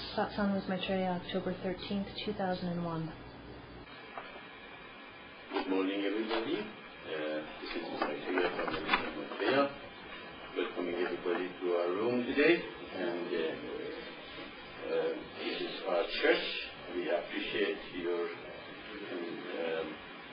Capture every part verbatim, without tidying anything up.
Satsang with Maitreya, October thirteenth, two thousand one. Good morning, everybody. Uh, this is Maitreya from the Mission of Maitreya. Welcoming everybody to our room today. And uh, uh, this is our church. We appreciate your um,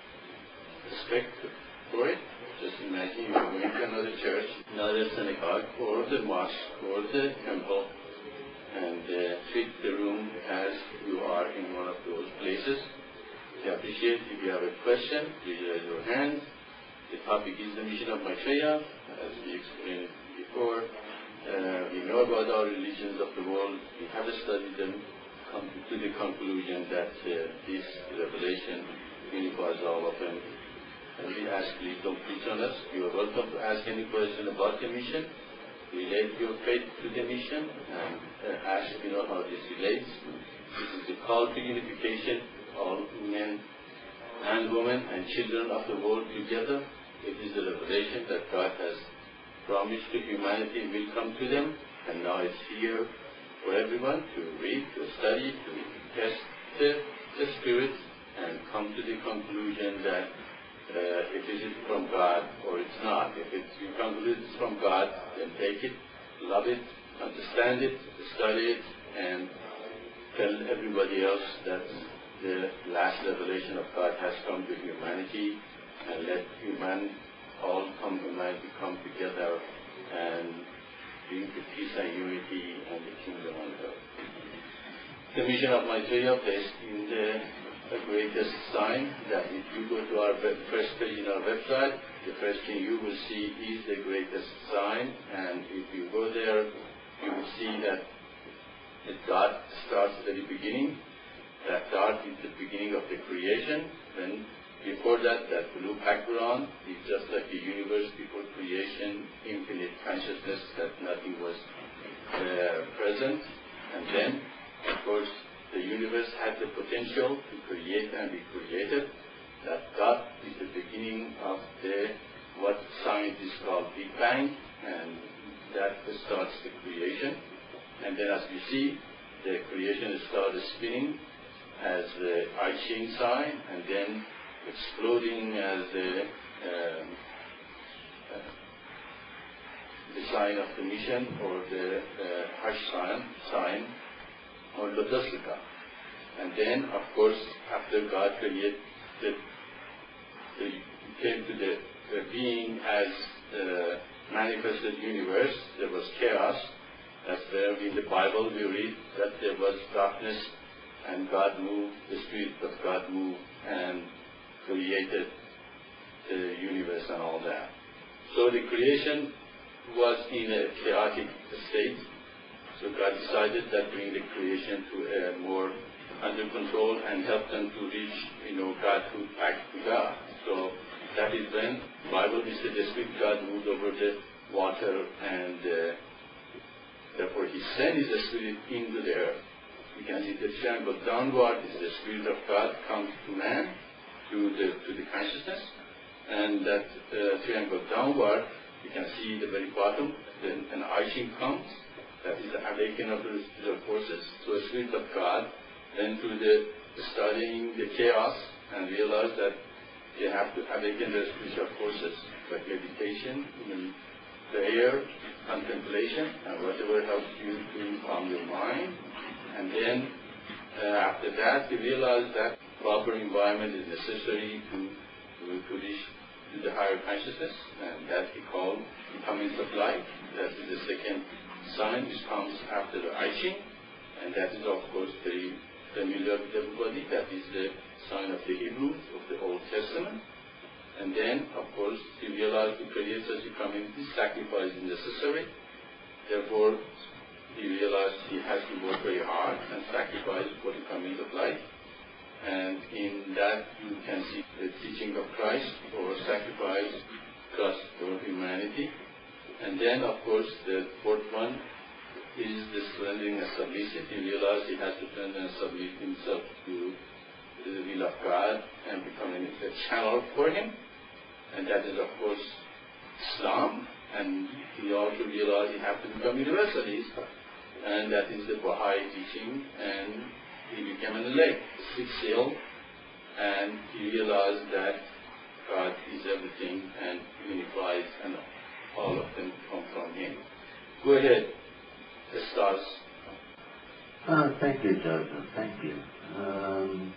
respect for it. Just imagine you're going to another church, another synagogue, or the mosque, or the temple, and uh, treat the room as you are in one of those places. We appreciate if you have a question, please raise your hand. The topic is the mission of Maitreya, as we explained before. Uh, we know about our religions of the world. We have studied them, come to the conclusion that uh, this revelation unifies all of them. And we ask, please don't preach on us. You are welcome to ask any question about the mission. Relate your faith to the mission and uh, ask, you know, how this relates. This is a call to unification, all men and women and children of the world together. It is the revelation that God has promised to humanity will come to them, and now it's here for everyone to read, to study, to test the, the spirit and come to the conclusion that Uh, if it is from God or it's not. If it's, you conclude it's from God, then take it, love it, understand it, study it, and tell everybody else that the last revelation of God has come to humanity, and let human, all come, humanity come together and bring the peace and unity and the kingdom on earth. The mission of Maitreya placed in the the greatest sign that if you go to our web, first page in our website, the first thing you will see is the greatest sign, and if you go there, you will see that the dot starts at the beginning. That dot is the beginning of the creation. Then before that, that blue background is just like the universe before creation, infinite consciousness that nothing was uh, present, and then, of course, the universe had the potential to create and be created. That dot is the beginning of the what scientists call Big Bang, and that starts the creation. And then, as you see, the creation started spinning as the I Ching sign, and then exploding as the um, uh, the sign of the mission, or the uh, Hush sign, sign. or Lotusika. And then, of course, after God created, the, the, came to the, the being as the manifested universe, there was chaos. That's where in the Bible we read that there was darkness, and God moved, the Spirit of God moved and created the universe and all that. So the creation was in a chaotic state. So God decided that bring the creation to a more under control and help them to reach, you know, Godhood back to God. So that is when the Bible is the Spirit God moved over the water, and uh, therefore He sent His Spirit into the earth. You can see the triangle downward is the Spirit of God comes to man, to the to the consciousness, and that uh, triangle downward, you can see the very bottom. Then an I Ching comes. That is the awakening of the spiritual forces to a Spirit of God, then through the studying the chaos and realize that you have to awaken the spiritual forces by meditation, even prayer, contemplation, and whatever helps you to calm your mind. And then uh, after that, you realize that proper environment is necessary to, to, to reach to the higher consciousness, and that we call becoming of light. That is the second sign which comes after the I Ching, and that is of course very familiar with everybody. That is the sign of the Hebrews of the Old Testament. And then, of course, you realize to create such a community, sacrifice is necessary. Therefore, you realize he has to work very hard and sacrifice for the coming of life. And in that, you can see the teaching of Christ, or sacrifice, trust for humanity. And then, of course, the fourth one is the surrendering and submission. He realized he has to surrender and submit himself to the will of God and becoming a channel for Him. And that is, of course, Islam. And he also realized he has to become universalist. and that is the Baha'i teaching, and he became an elect, six seal, and he realized that God is everything and unifies, and all of them come from him. Go ahead, Stars. Uh, thank you, Joseph. Thank you. Um,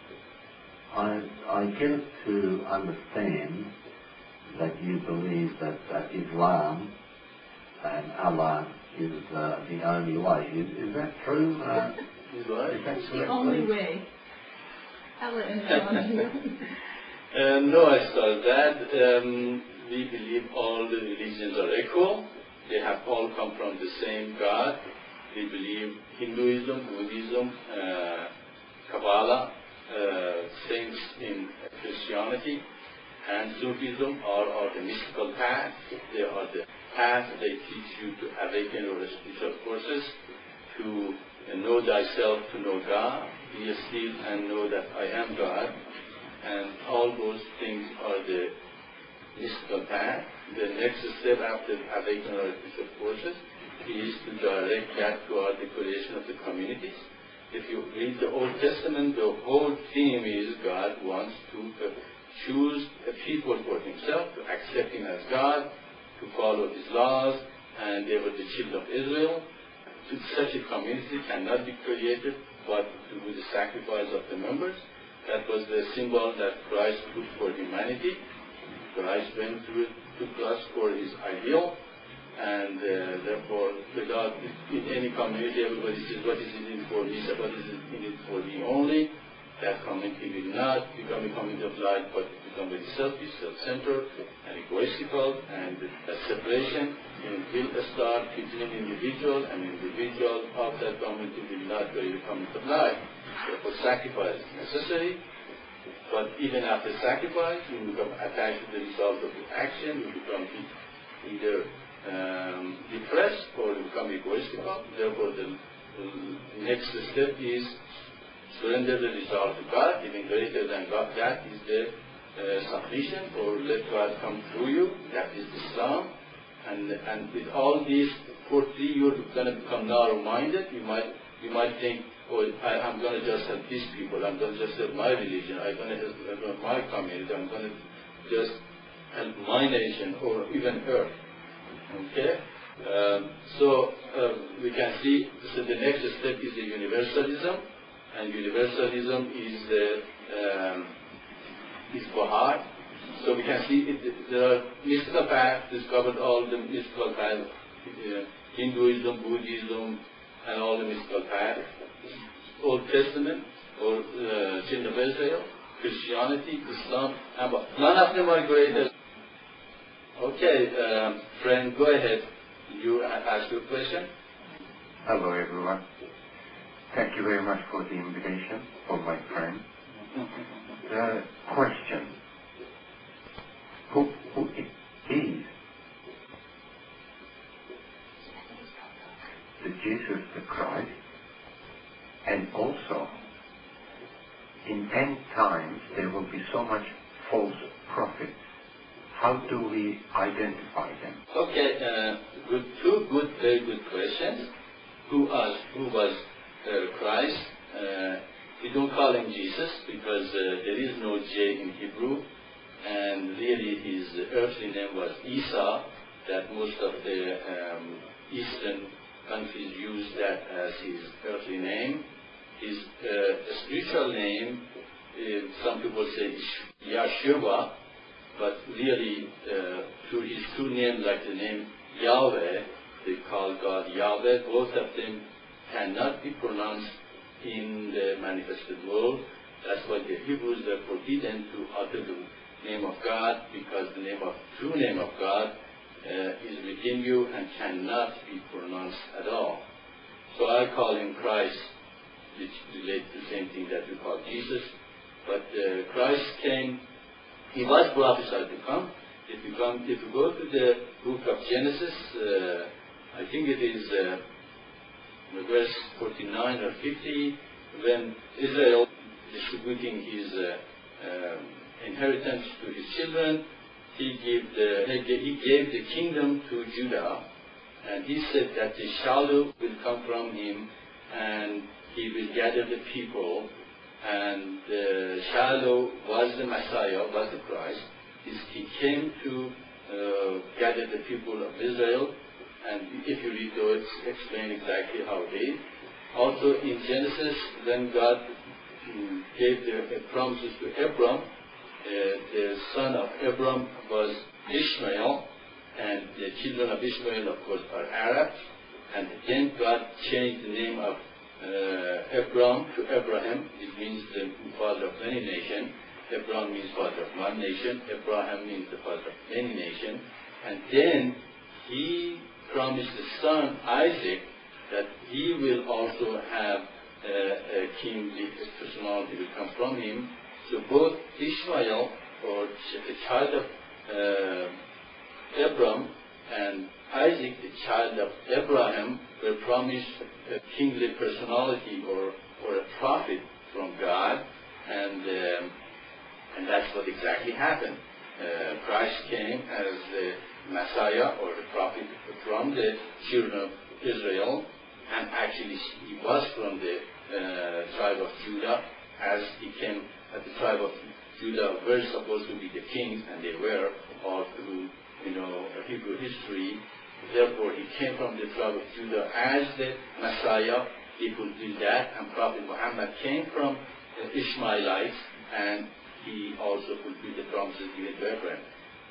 I, I get to understand that you believe that, that Islam and Allah is uh, the only way. Is, is that true? Uh, Is that is that It's correct, the only please? way. Allah and Allah. Uh, no, I saw that. Um, we believe all the religions are equal. They have all come from the same God. We believe Hinduism, Buddhism, uh, Kabbalah, uh, saints in Christianity, and Sufism are, are the mystical path. They are the path they teach you to awaken your spiritual forces, to uh, know thyself, to know God, be still and know that I am God. And all those things are the mystical path. The next step after awakening our spiritual forces is to direct that toward the creation of the communities. If you read the Old Testament, the whole theme is God wants to uh, choose a people for himself, to accept him as God, to follow his laws, and they were the children of Israel. To such a community cannot be created but through the sacrifice of the members. That was the symbol that Christ put for humanity. Christ went through to cross for his ideal, and uh, therefore, without in any community, everybody says, what is in it for me, what is in it for me only. That community will not become a community of light, but become very selfish, self-centered, and egoistical, and a separation will start between individual and individual of that community will not be a community of light. Therefore, sacrifice is necessary, but even after sacrifice, you become attached to the result of the action, you become either um, depressed or you become egoistical. Therefore, the, the next step is surrender the result to God, even greater than God. That is the uh, submission, or let God come through you. That is Islam. And and with all these, for three, you're going to become narrow-minded. You might you might think, oh, I, I'm going to just help these people. I'm going to just help my religion. I'm going to help, help my community. I'm going to just help my nation, or even Earth. Okay. Um, so uh, we can see. So the next step is the universalism. And universalism is the um, is Baha'i. So we can see it, there are mystical paths, discovered all the mystical paths, uh, Hinduism, Buddhism, and all the mystical paths. Old Testament, or uh, Children of Israel, Christianity, Islam, and none of them are greater. Okay, um, friend, go ahead. You ask your question. Hello, everyone. Thank you very much for the invitation for my friend. The question, who, who is the Jesus the Christ? And also, in end times, there will be so much false prophets. How do we identify them? Okay, uh, good, two good, very good questions. Who was, who was uh, Christ? Uh, we don't call him Jesus because uh, there is no J in Hebrew, and really his earthly name was Isa, that most of the um, Eastern countries use that as his earthly name. His uh, spiritual name, uh, some people say Yeshua, but really uh, through his true name, like the name Yahweh, they call God Yahweh. Both of them cannot be pronounced in the manifested world. That's why the Hebrews are forbidden to utter the name of God, because the name of true name of God uh, is within you and cannot be pronounced at all. So I call him Christ, which relates to the same thing that we call Jesus. But uh, Christ came, he was prophesied to come. If you come, if you go to the book of Genesis, uh, I think it is uh, verse forty-nine or fifty, when Israel distributing his uh, uh, inheritance to his children, he gave the he gave the kingdom to Judah, and he said that the Shalu will come from him, and he will gather the people, and uh, Shalu was the Messiah, was the Christ. He's, he came to uh, gather the people of Israel, and if you read those, explain exactly how it is. Also in Genesis, when God um, gave the uh, promises to Abram, uh, the son of Abram was Ishmael, and the children of Ishmael, of course, are Arabs. And then God changed the name of uh, Abram to Abraham. It means the father of many nations. Abram means father of one nation. Abraham means the father of many nations. And then he promised the son Isaac that he will also have uh, a kingly personality will come from him. So both Ishmael, or the child of uh, Abram, and Isaac, the child of Abraham, were promised a kingly personality or, or a prophet from God, and um, and that's what exactly happened. Uh, Christ came as the Messiah or the prophet from the children of Israel, and actually he was from the uh, tribe of Judah, as he came at the tribe of Judah were supposed to be the kings, and they were all through, you know, Hebrew history. Therefore, he came from the tribe of Judah as the Messiah. He fulfilled that, and Prophet Muhammad came from the Ishmaelites, and he also fulfilled the promises given to Abraham.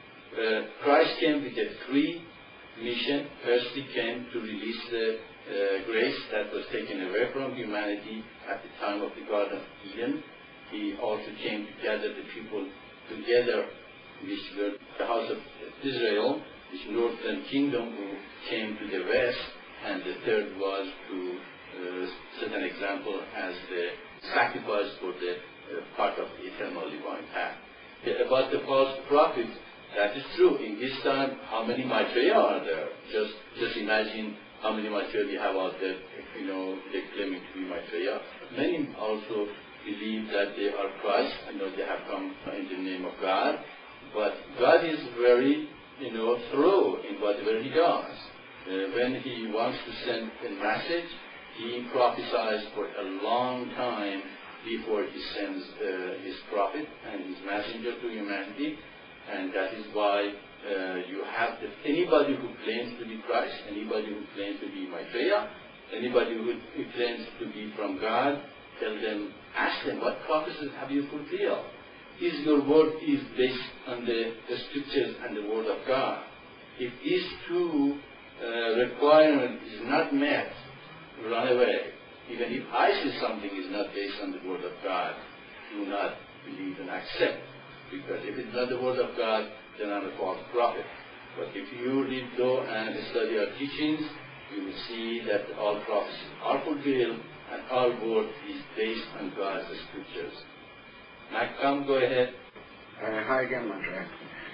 Uh, Christ came with a three mission. First, he came to release the uh, grace that was taken away from humanity at the time of the Garden of Eden. He also came to gather the people together, which were the house of Israel, this northern kingdom who came to the west, and the third was to uh, set an example as the sacrifice for the uh, part of the eternal divine path. About the false prophets, that is true. In this time, how many Maitreya are there? Just just imagine how many Maitreya we have out there, you know, they claiming to be Maitreya. Many also believe that they are Christ, you know, they have come in the name of God. But God is very, you know, thorough in whatever He does. Uh, when He wants to send a message, He prophesies for a long time before He sends uh, His prophet and His messenger to humanity. And that is why uh, you have the, anybody who claims to be Christ, anybody who claims to be Maitreya, anybody who, who claims to be from God, tell them, ask them, what prophecies have you fulfilled? Is your word is based on the, the scriptures and the word of God? If these two uh, requirements is not met, run away. Even if I say something is not based on the word of God, do not believe and accept. Because if it's not the word of God, then I'm a false prophet. But if you read though and study our teachings, you will see that all prophecies are fulfilled and our word is based on God's scriptures. Malcolm, go ahead. Uh, hi again, Maitreya.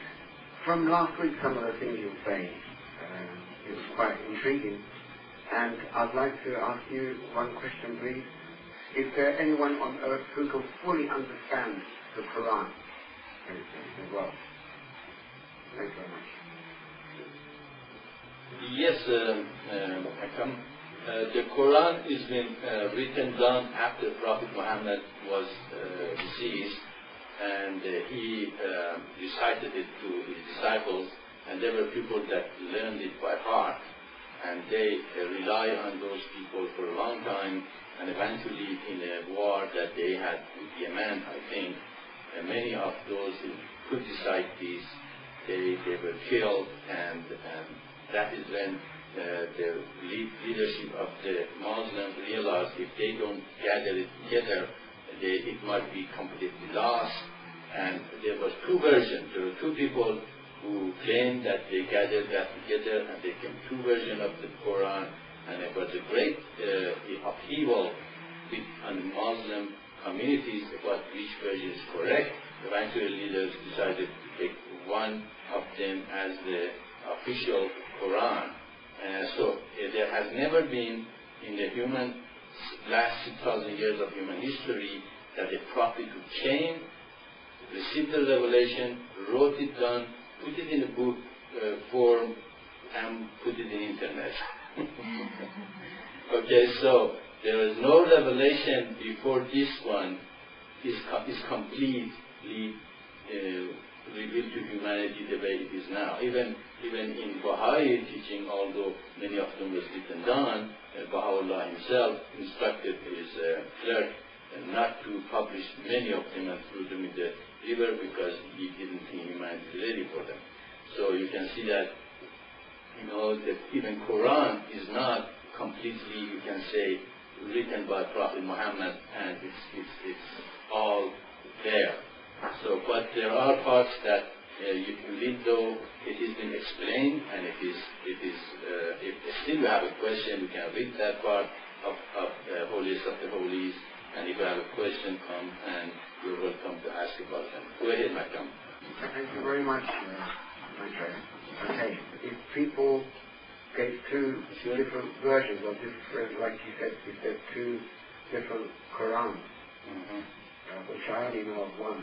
From last week, some of the things you were saying, uh, it was quite intriguing. And I'd like to ask you one question, please. Is there anyone on earth who can fully understand the Quran as well? Thanks very much. Yes, uh, uh, Malcolm. Uh, the Quran has been uh, written down after Prophet Muhammad was uh, deceased, and uh, he uh, recited it to his disciples, and there were people that learned it by heart, and they uh, rely on those people for a long time, and eventually in a war that they had with Yemen, I think, uh, many of those who could recite this, they, they were killed, and, and that is when Uh, the lead leadership of the Muslims realized if they don't gather it together, they, it might be completely lost. And there was two versions. There were two people who claimed that they gathered that together, and they came two versions of the Quran, and it was a great uh, upheaval with, on the Muslim communities about which version is correct. Eventually, leaders decided to take one of them as the official Quran. Uh, so uh, there has never been in the human last six thousand years of human history that a prophet who came, received the revelation, wrote it down, put it in a book uh, form, and put it in internet. Okay, so there is no revelation before this one is, co is completely uh, revealed to humanity the way it is now. Even even in Baha'i teaching, although many of them was written down, uh, Baha'u'llah himself instructed his uh, clerk uh, not to publish many of them and threw them in the river because he didn't think humanity was ready for them. So you can see that, you know, that even Quran is not completely, you can say, written by Prophet Muhammad, and it's, it's, it's all there. So, but there are parts that uh, if you read, though, it has been explained, and it is, it is, uh, if still you have a question, you can read that part of, of uh, Holiest of the Holies, and if you have a question, come and you're welcome to ask about them. Go ahead, Malcolm. Thank you very much, uh, Maitreya. Okay, if people gave two Sure. different versions of different, like you said, you said two different Qurans, Mm-hmm. uh, which I only know of one,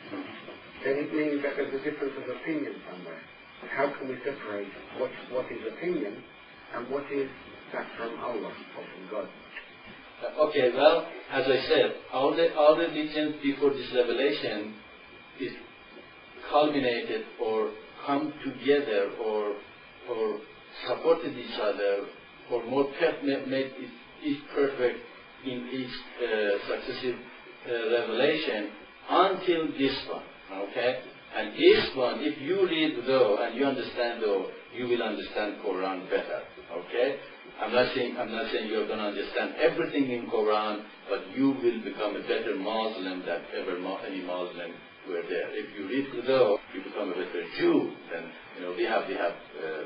then it means that there's a difference of opinion somewhere. How can we separate what what is opinion and what is that from Allah or from God? Uh, okay, well, as I said, all the all the religions before this revelation is culminated or come together or or supported each other or more per- made each perfect in each uh, successive uh, revelation until this one. Okay, and this one, if you read though and you understand though, you will understand Quran better. Okay. I'm not saying I'm not saying you're going to understand everything in Quran, but you will become a better Muslim than ever any Muslim were there. If you read though, you become a better Jew. Then you know we have we have uh,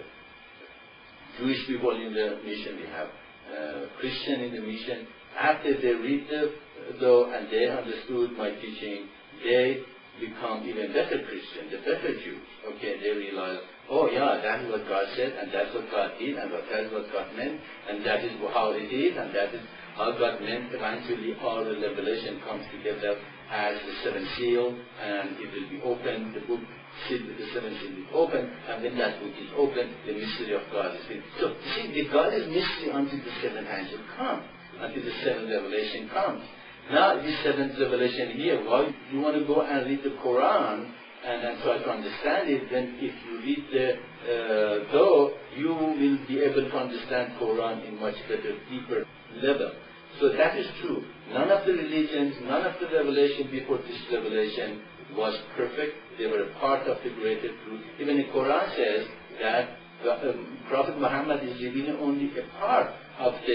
Jewish people in the mission, we have uh, Christian in the mission. After they read the though and they understood my teaching, they become even better Christian, the better Jews. Okay, they realize, oh yeah, that is what God said, and that's what God did, and that is what God meant, and that is how it is, and that is how God meant. Eventually, all the revelation comes together as the seven seal, and it will be open. The book sealed with the seven seal is open, and when that book is open, the mystery of God is filled. So, see, the God is mystery until the seventh angel comes, until the seventh revelation comes. Now, this seventh revelation here, well, you want to go and read the Quran and, and try to understand it, then if you read the uh, though, you will be able to understand Quran in much better, deeper level. So that is true. None of the religions, none of the revelation before this revelation was perfect. They were a part of the greater truth. Even the Quran says that the, um, Prophet Muhammad is revealing only a part of the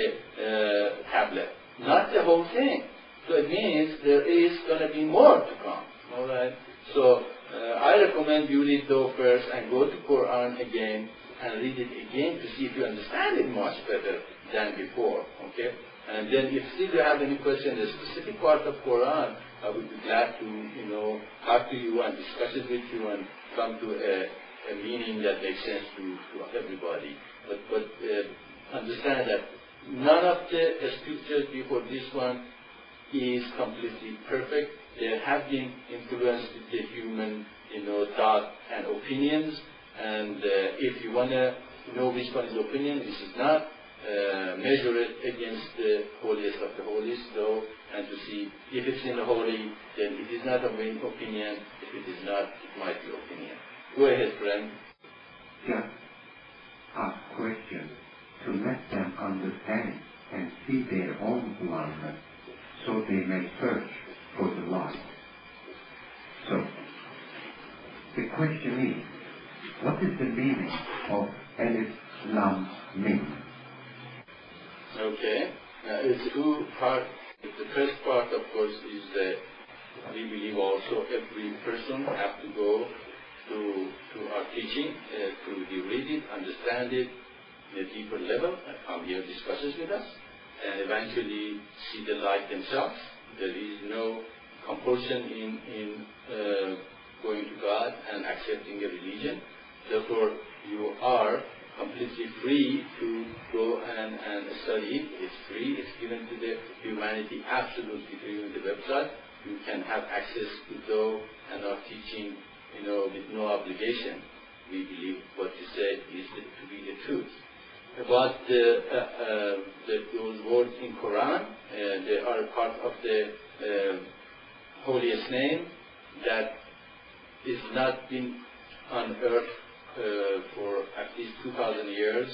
uh, tablet, not the whole thing. So it means there is going to be more to come. All right. So uh, I recommend you read though first and go to Quran again and read it again to see if you understand it much better than before. Okay. And then if still you have any question, a specific part of Quran, I would be glad to you know talk to you and discuss it with you and come to a, a meaning that makes sense to, to everybody. But but uh, understand that none of the uh, scriptures before this one is completely perfect. There have been influenced with the human, you know, thought and opinions. And uh, if you want to know which one is opinion, this is not uh, measure it against the holiest of the holies, though, and to see if it's in the holy, then it is not a main opinion. If it is not, it might be opinion. Go ahead, friend. Just ask questions to let them understand and see their own blindness, so they may search for the light. So, the question is, what is the meaning of Alif Lam Mim? Okay, now it's two parts. The first part, of course, is that we believe also every person has to go to, to our teaching, uh, to read it, understand it in a deeper level, and come here discusses with us, and eventually see the light themselves. There is no compulsion in, in uh, going to God and accepting a religion. Therefore, you are completely free to go and, and study it. It's free. It's given to the humanity absolutely free on the website. You can have access to go and our teaching, you know, with no obligation. we believe what you said is the, to be the truth. About the, uh, uh, the, those words in Quran, uh, they are part of the uh, holiest name that is not been on earth uh, for at least two thousand years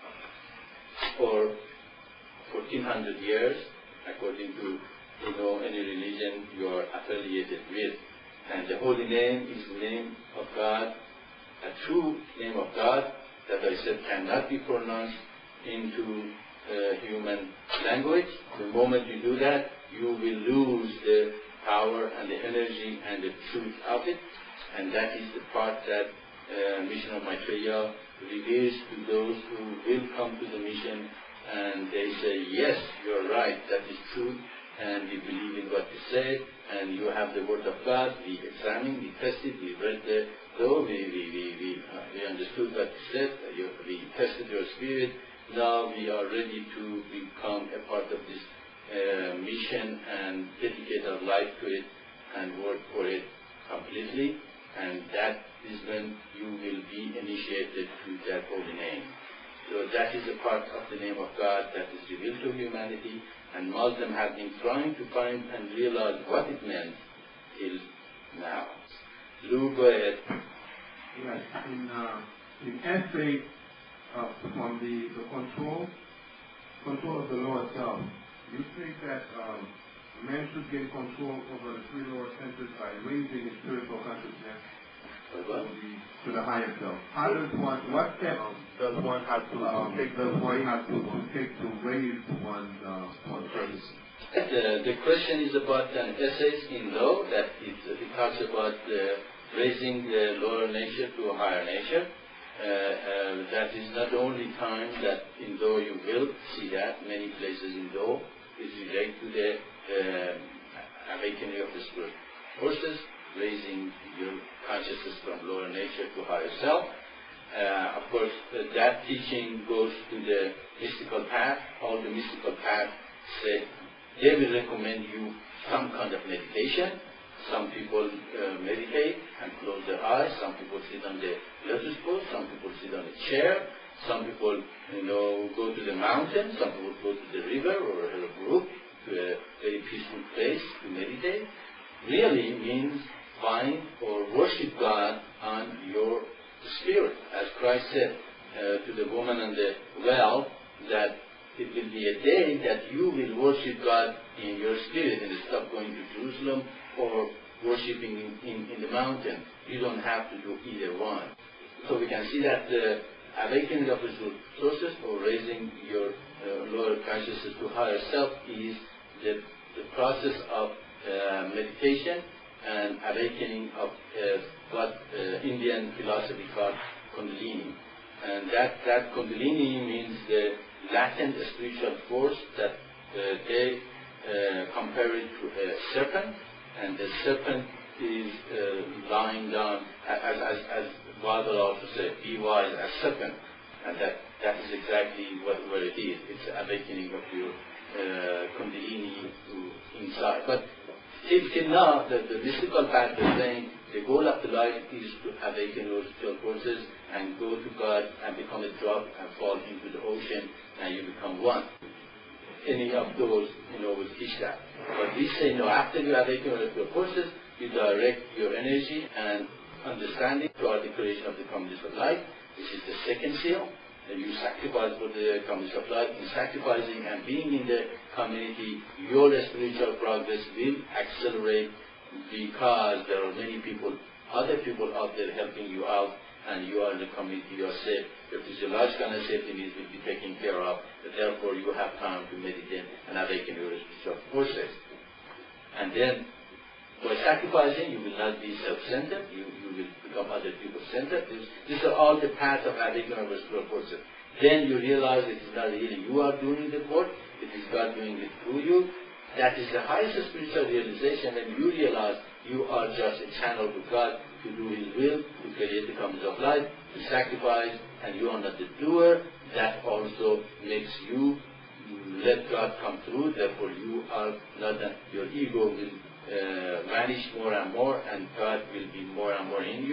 or fourteen hundred years, according to you know any religion you are affiliated with. And the holy name is the name of God, a true name of God that I said cannot be pronounced into uh, human language. The moment you do that, you will lose the power and the energy and the truth of it. And that is the part that uh, Mission of Maitreya reveals to those who will come to the mission, and they say, yes, you're right, that is true, and we believe in what you said, and you have the word of God. We examined, we tested, we read the law, we, we, we, we, uh, we understood what you said, uh, you, we tested your spirit. Now we are ready to become a part of this uh, mission and dedicate our life to it and work for it completely. And that is when you will be initiated to that holy name. So that is a part of the name of God that is revealed to humanity, and Muslims have been trying to find and realize what it meant till now. Lou, go ahead. Yes, in, uh, in essay uh, on the, the control, control of the law itself, you think that um, man should gain control over the three lower senses by raising his spiritual consciousness to the, to the higher self. How does one, what steps does one have to um, take, does one have to, to take to raise one's, uh, one's consciousness? The, the question is about an essay in law that it, it talks about uh, raising the lower nature to a higher nature. Uh, uh, that is not the only time that in law you will see that. Many places in law is related to the uh, awakening of the spirit forces, raising your consciousness from lower nature to higher self. Uh, of course, uh, that teaching goes to the mystical path. All the mystical paths say they will recommend you some kind of meditation. Some people uh, meditate and close their eyes. Some people sit on the lotus pose. Some people sit on a chair. Some people, you know, go to the mountain. Some people go to the river or a brook, to a very peaceful place to meditate. Really means find or worship God on your spirit. As Christ said uh, to the woman on the well, that it will be a day that you will worship God in your spirit instead of going to Jerusalem or worshiping in, in, in the mountain. You don't have to do either one. So we can see that the awakening of the sources or raising your uh, lower consciousness to higher self is the, the process of uh, meditation and awakening of uh, what uh, Indian philosophy called Kundalini. And that, that Kundalini means the latent spiritual force that uh, they uh, compare it to a serpent, and the serpent is uh, lying down, as, as, as Bible also said, be wise as serpent, and that, that is exactly what, what it is. It's the awakening of your uh, Kundalini to inside. But till, till now, the, the mystical path is saying the goal of the life is to awaken your spiritual forces and go to God and become a drop and fall into the ocean and you become one. Any of those, you know, will teach that. But we say, no, after you awaken your spiritual forces, you direct your energy and understanding to articulation of the communist of life. This is the second seal. And you sacrifice for the communist of life. In sacrificing and being in the community, your spiritual progress will accelerate because there are many people, other people out there helping you out, and you are in the community, you are safe. Your physiological and safety needs will be taken care of, but therefore you have time to meditate and awaken your spiritual forces. And then, by sacrificing, you will not be self-centered, you, you will become other people-centered. These are all the paths of awakening of spiritual forces. Then you realize it is not really you are doing the work, it is God doing it through you. That is the highest spiritual realization when you realize you are just a channel to God to do His will, to create the community of life, to sacrifice, and you are not the doer. That also makes you let God come through. Therefore, you are not a, your ego will uh, vanish more and more, and God will be more and more in you.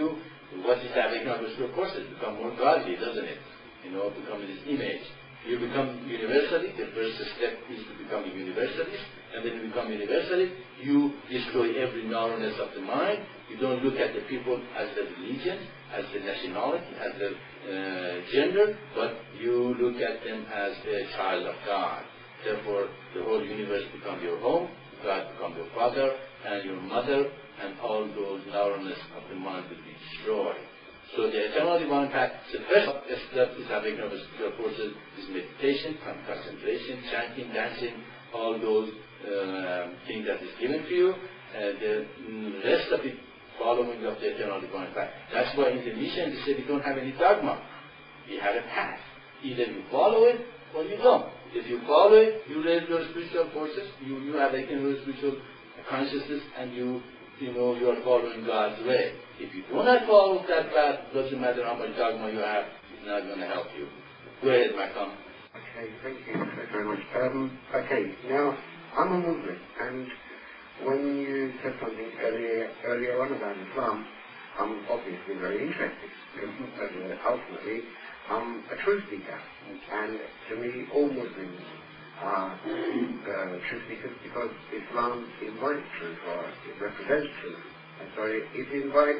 What is happening now is, of course, it become more godly, doesn't it? You know, become in His image. You become universalist. The first step is to become a universalist, and when you become universalist, you destroy every narrowness of the mind. You don't look at the people as the religion, as the nationality, as the uh, gender, but you look at them as a child of God. Therefore, the whole universe becomes your home, God becomes your father and your mother, and all those narrowness of the mind will be destroyed. So the eternal divine path, the first step is awakening of the spiritual forces, is meditation, concentration, chanting, dancing, all those uh, things that is given to you, and the rest of it following of the eternal divine path. That's why in the mission they say we don't have any dogma. We have a path. Either you follow it or you don't. If you follow it, you raise your spiritual forces, you, you have awakened your spiritual consciousness, and you you know you are following God's way. If you do not follow that path, it doesn't matter how much dogma you have, it's not going to help you. Go ahead, Malcolm. Okay, thank you. Thank you very much. Um, okay, now, I'm a Muslim, and when you said something earlier, earlier on about Islam, I'm obviously very interested, because uh, ultimately, I'm a truth seeker, and to me, all Muslims are uh, truth seekers because Islam invites truth, or it represents truth, and so it, it invites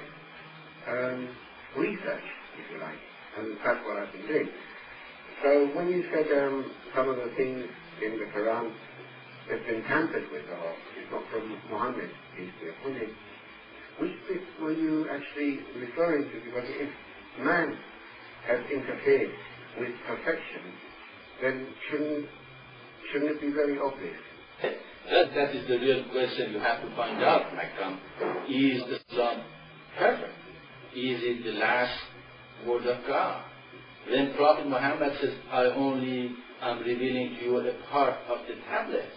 um, research, if you like, and that's what I've been doing. So when you said um, some of the things in the Quran have been tampered with, or it's not from Muhammad, peace be upon him, which bit were you actually referring to? Because if man has interfered with perfection, then shouldn't shouldn't it be very obvious? That, that is the real question you have to find out, Malcolm. Is Islam perfect? Is it the last word of God? When Prophet Muhammad says, I only am revealing to you a part of the tablets,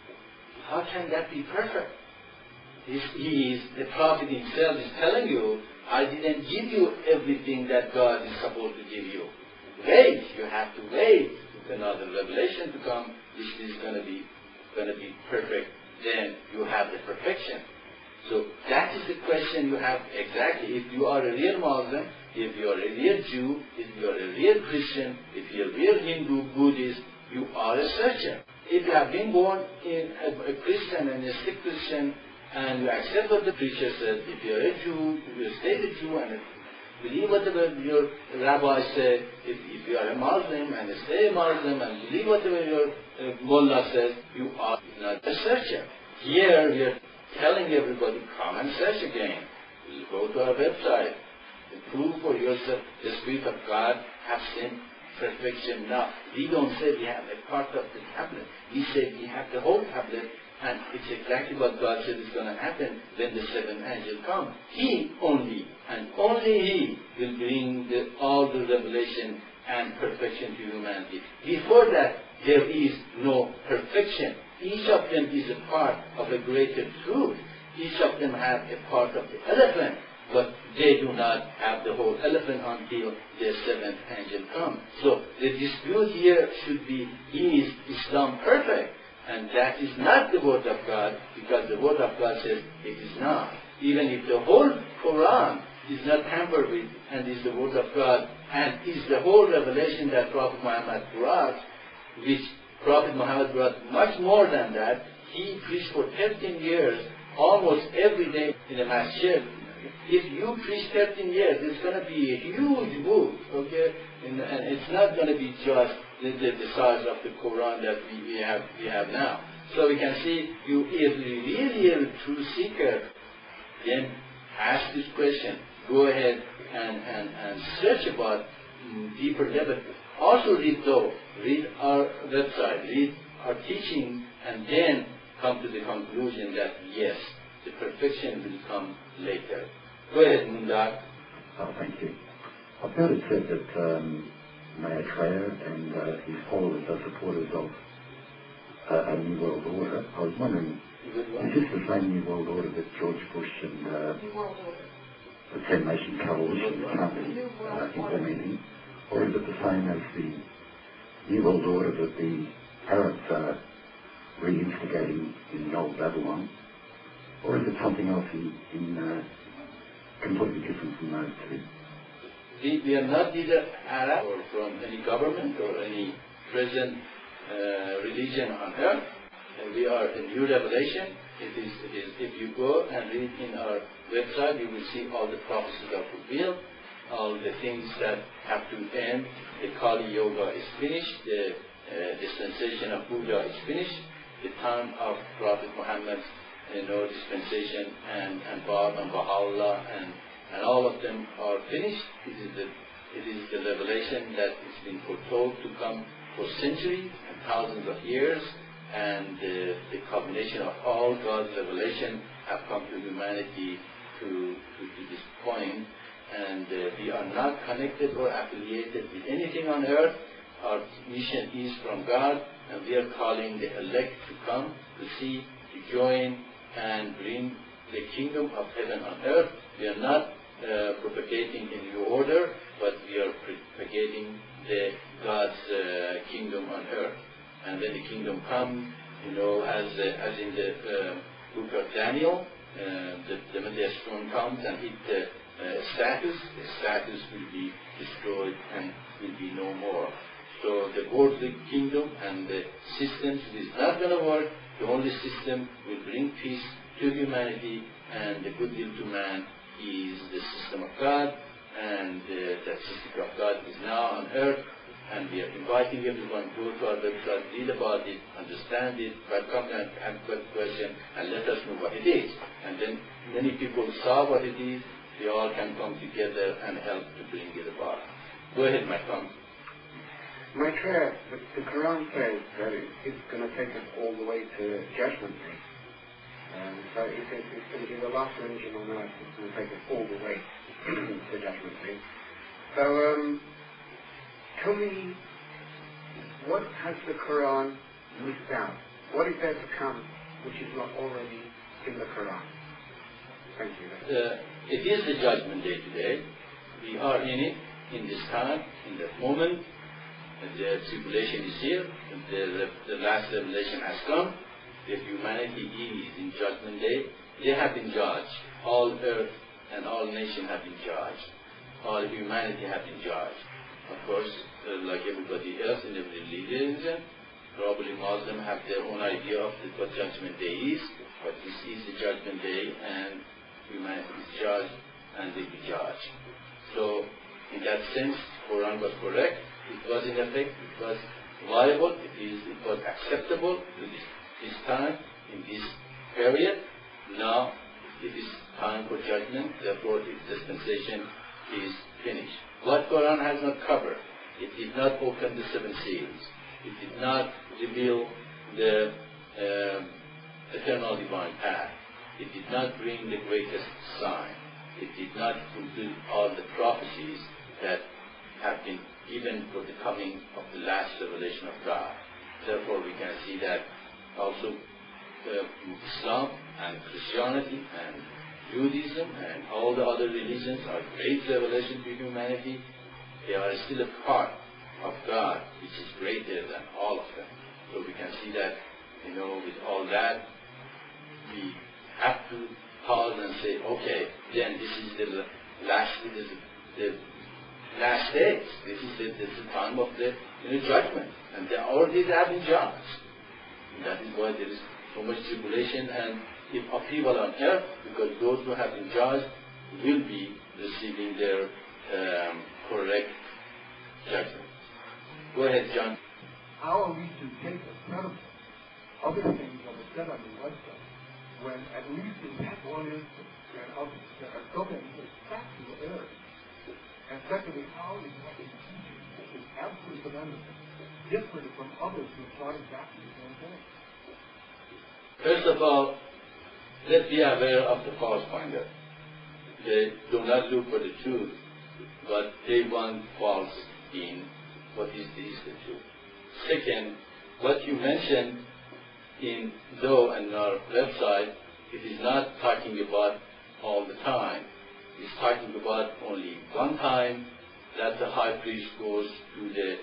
how can that be perfect? He is, the Prophet himself is telling you, I didn't give you everything that God is supposed to give you. Wait, you have to wait for another revelation to come, which is going to be going to be perfect. Then you have the perfection. So that is the question you have exactly. If you are a real Muslim, if you are a real Jew, if you are a real Christian, if you are a real Hindu, Buddhist, you are a searcher. If you have been born in a, a Christian and a strict Christian, and you accept what the preacher says, if you are a Jew, you stay a Jew and believe whatever your rabbi said, if, if you are a Muslim and stay a Muslim and believe whatever your uh, mullah says, you are not a searcher. Here we are telling everybody, come and search again. You go to our website. Prove for yourself the Spirit of God has sent perfection now. We don't say we have a part of the tablet. We say we have the whole tablet, and it's exactly what God said is going to happen when the seventh angel comes. He only, and only He will bring the, all the revelation and perfection to humanity. Before that, there is no perfection. Each of them is a part of a greater truth. Each of them have a part of the elephant, but they do not have the whole elephant until the seventh angel comes. So the dispute here should be, is Islam perfect? And that is not the word of God, because the word of God says it is not. Even if the whole Quran is not tampered with and is the word of God and is the whole revelation that Prophet Muhammad brought, which Prophet Muhammad brought much more than that. He preached for thirteen years, almost every day in a masjid. If you preach thirteen years, it's going to be a huge book, okay? And, and it's not going to be just the, the, the size of the Quran that we, we have we have now. So we can see, you if you really are a true seeker, then ask this question. Go ahead and, and, and search about um, deeper level. Also read though, read our website, read our teaching, and then come to the conclusion that yes, the perfection will come later. Go ahead, Mundak. Oh, thank you. I've heard it said that um, Maitreya and uh, his followers are supporters of uh, a New World Order. I was wondering, is this the same New World Order that George Bush and uh, the Ten Nation Coalition is currently uh, implementing? Or is it the same as the New World Order that the Arabs are reinstigating in old Babylon? Or is it something else in, in uh, completely different from those two. We, we are not either Arab or from any government or any present uh, religion on earth. Uh, we are a new revelation. It is, it is, if you go and read in our website, you will see all the prophecies are fulfilled, all the things that have to end. The Kali Yoga is finished, the uh, dispensation of Buddha is finished, the time of Prophet Muhammad's you know, dispensation and, and Bab and Baha'u'llah and, and all of them are finished. It is the, it is the revelation that has been foretold to come for centuries and thousands of years, and uh, the combination of all God's revelation have come to humanity to, to, to this point, and uh, we are not connected or affiliated with anything on earth. Our mission is from God, and we are calling the elect to come, to see, to join, and bring the kingdom of heaven on earth. We are not uh, propagating a new order, but we are propagating the God's uh, kingdom on earth. And when the kingdom comes, you know, as uh, as in the uh, book of Daniel, uh, the, the, when the stone comes and hit the uh, status, the status will be destroyed and will be no more. So the worldly kingdom and the systems is not going to work. The only system will bring peace to humanity, and the good will to man is the system of God, and uh, that system of God is now on earth, and we are inviting everyone to go to our website, read about it, understand it, but come and have a question and let us know what it is. And then many people saw what it is, we all can come together and help to bring it about. Go ahead, my friend. Maitreya, the, the Quran says that it, it's going to take us all the way to Judgment Day. Um, so it says it's going to be the last religion on earth. It's going to take us all the way to Judgment Day. So, um, tell me, what has the Quran missed out? What is there to come which is not already in the Quran? Thank you. Uh, it is the Judgment Day today. We are in it, in this time, in that moment. The tribulation is here, the, the last revelation has come, that humanity is in Judgment Day. They have been judged. All earth and all nations have been judged. All humanity have been judged. Of course, uh, like everybody else in every religion, probably Muslims have their own idea of the, what Judgment Day is, but this is the Judgment Day, and humanity is judged and will be judged. So, in that sense, Quran was correct. It was in effect, it was viable, it, is, it was acceptable to this, this time, in this period. Now it is time for judgment, therefore its dispensation is finished. What Quran has not covered, it did not open the seven seals, it did not reveal the um, eternal divine path, it did not bring the greatest sign, it did not fulfill all the prophecies that have been given for the coming of the last revelation of God. Therefore, we can see that also uh, Islam and Christianity and Judaism and all the other religions are great revelation to humanity. They are still a part of God, which is greater than all of them. So we can see that, you know, with all that, we have to pause and say, okay, then this is the last, this is the last days. This is the, this is the time of the you know, judgment, and they already have been judged. And that is why there is so much tribulation and upheaval on earth, because those who have been judged will be receiving their um, correct judgment. Go ahead, John. How are we to take as credible other things that are said on the website when, at least in that one instance, there are, there are so many factual errors? And secondly, how is what we teaching, which is absolutely tremendous, different from others who have taught exactly the same thing? First of all, let's be aware of the false finder. They do not look for the truth, but they want false in what is this the truth. Second, what you mentioned in though and our website, it is not talking about all the time. It's talking about only one time that the high priest goes to the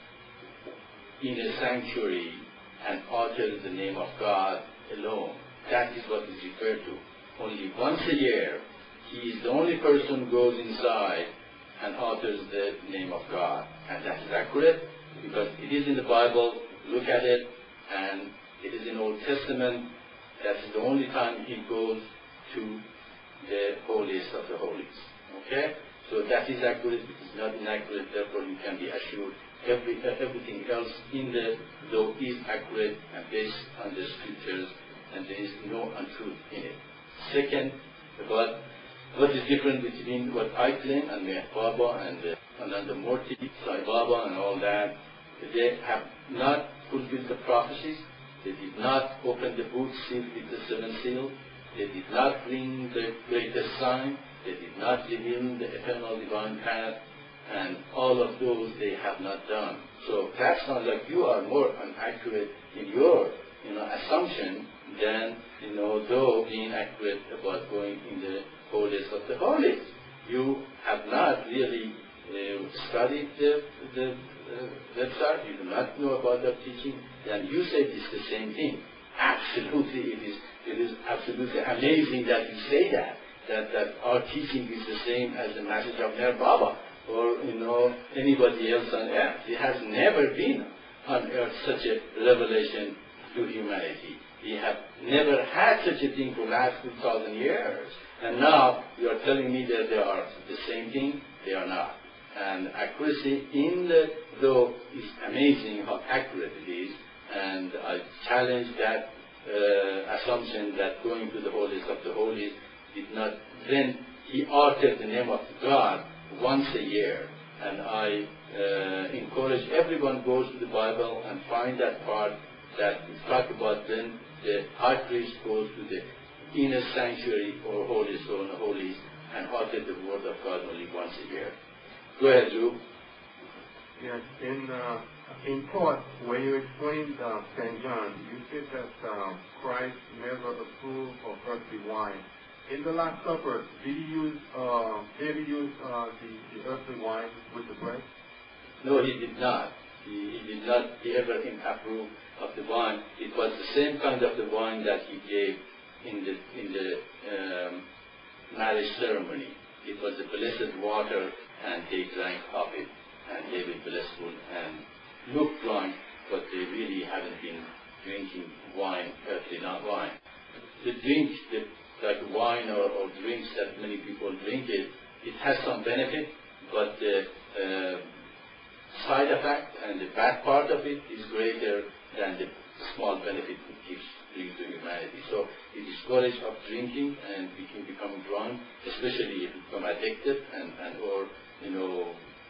inner sanctuary and utters the name of God alone. That is what is referred to. Only once a year, he is the only person who goes inside and utters the name of God. And that is accurate because it is in the Bible. Look at it, and it is in Old Testament. That is the only time he goes to the holiest of the holies. Okay? So that is accurate. It is not inaccurate. Therefore, you can be assured every, uh, everything else in the law is accurate and based on the scriptures, and there is no untruth in it. Second, about what is different between what I claim and Meher Baba and the Anandamurti, Sai Baba and all that. They have not fulfilled the prophecies. They did not open the book sealed with the seven seals. They did not bring the greatest sign. They did not reveal the eternal divine path. And all of those they have not done. So that sounds like you are more inaccurate in your you know, assumption than, you know, though being accurate about going in the holiest of the holies. You have not really uh, studied the, the uh, website. You do not know about their teaching. And you say it's the same thing. Absolutely, it is. It is absolutely amazing that you say that. That that our teaching is the same as the message of Meher Baba or you know anybody else on earth. It has never been on earth such a revelation to humanity. We have never had such a thing for the last two thousand years. And now you are telling me that they are the same thing. They are not. And accuracy in the law is amazing how accurate it is. And I challenge that uh, assumption that going to the holiest of the holies did not. Then he uttered the name of God once a year. And I uh, encourage everyone goes to the Bible and find that part that talk about when the high priest goes to the inner sanctuary or holiest or the holies and utter the word of God only once a year. Go ahead, Drew. Yes, in uh, in part, when you explained uh, Saint John, you said that um, Christ never approved of earthly wine. In the Last Supper, did he use uh, did he use uh, the, the earthly wine with the bread? No, he did not. He, he did not he ever approve of the wine. It was the same kind of the wine that he gave in the in the um, marriage ceremony. It was the blessed water, and they drank of it, and they were blissful and looked drunk, but they really haven't been drinking wine, earthly not wine. The drink, the, like wine or, or drinks that many people drink it, it has some benefit, but the uh, side effect and the bad part of it is greater than the small benefit it gives to humanity. So it is discouraged of drinking, and we can become drunk, especially if you become addicted and, and or you know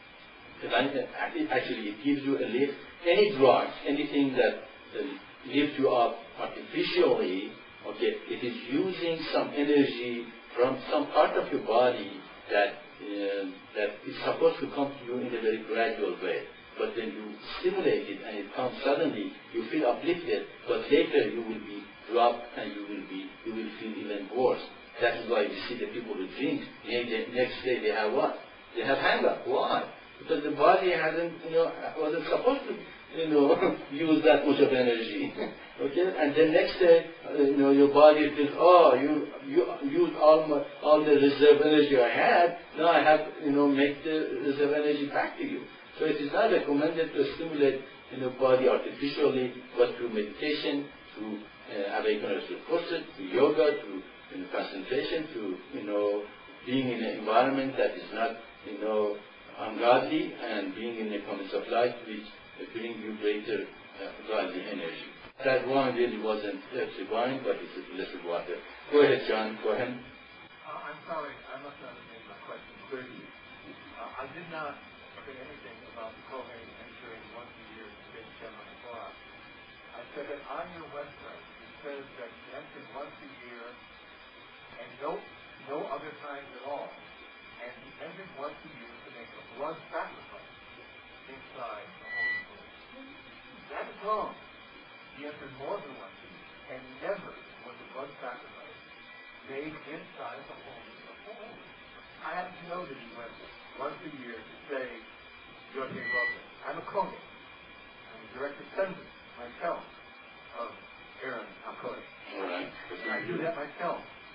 actually it gives you a lift. Any drug, anything that uh, lifts you up artificially, okay, it is using some energy from some part of your body that uh, that is supposed to come to you in a very gradual way. But when you stimulate it and it comes suddenly, you feel uplifted, but later you will be dropped and you will be you will feel even worse. That is why you see the people who drink, the next day they have what? They have hunger. Why? Because the body hasn't, you know, wasn't supposed to, you know, use that much of energy. Okay? And then next day, uh, you know, your body feels, oh, you you used all my, all the reserve energy I had. Now I have, you know, make the reserve energy back to you. So it is not recommended to stimulate, you know, body artificially, but through meditation, through uh, awakeness through process, through yoga, through you know, concentration, through, you know, being in an environment that is not, you know, ungodly, and being in the conditions of life which bring you greater uh, godly energy. That wine really wasn't earthly wine, but it's a blessed water. Go ahead, John. Go ahead. Uh, I'm sorry, I must not have made my question clearly. Uh, I did not say anything about the Kohen entering once a year to Beit Shemesh Torah. I said that on your website it says that he entered once a year and no no other times at all. And he entered once a year to make a blood sacrifice inside the Holy Place. That is wrong. He entered more than once a year, and never was a blood sacrifice made inside the Holy of Holies. I happen to know that he went once a year to say, Yod Heh Vav. I'm a Kohen. I'm a direct descendant myself of Aaron HaKohen. All right. I do that myself.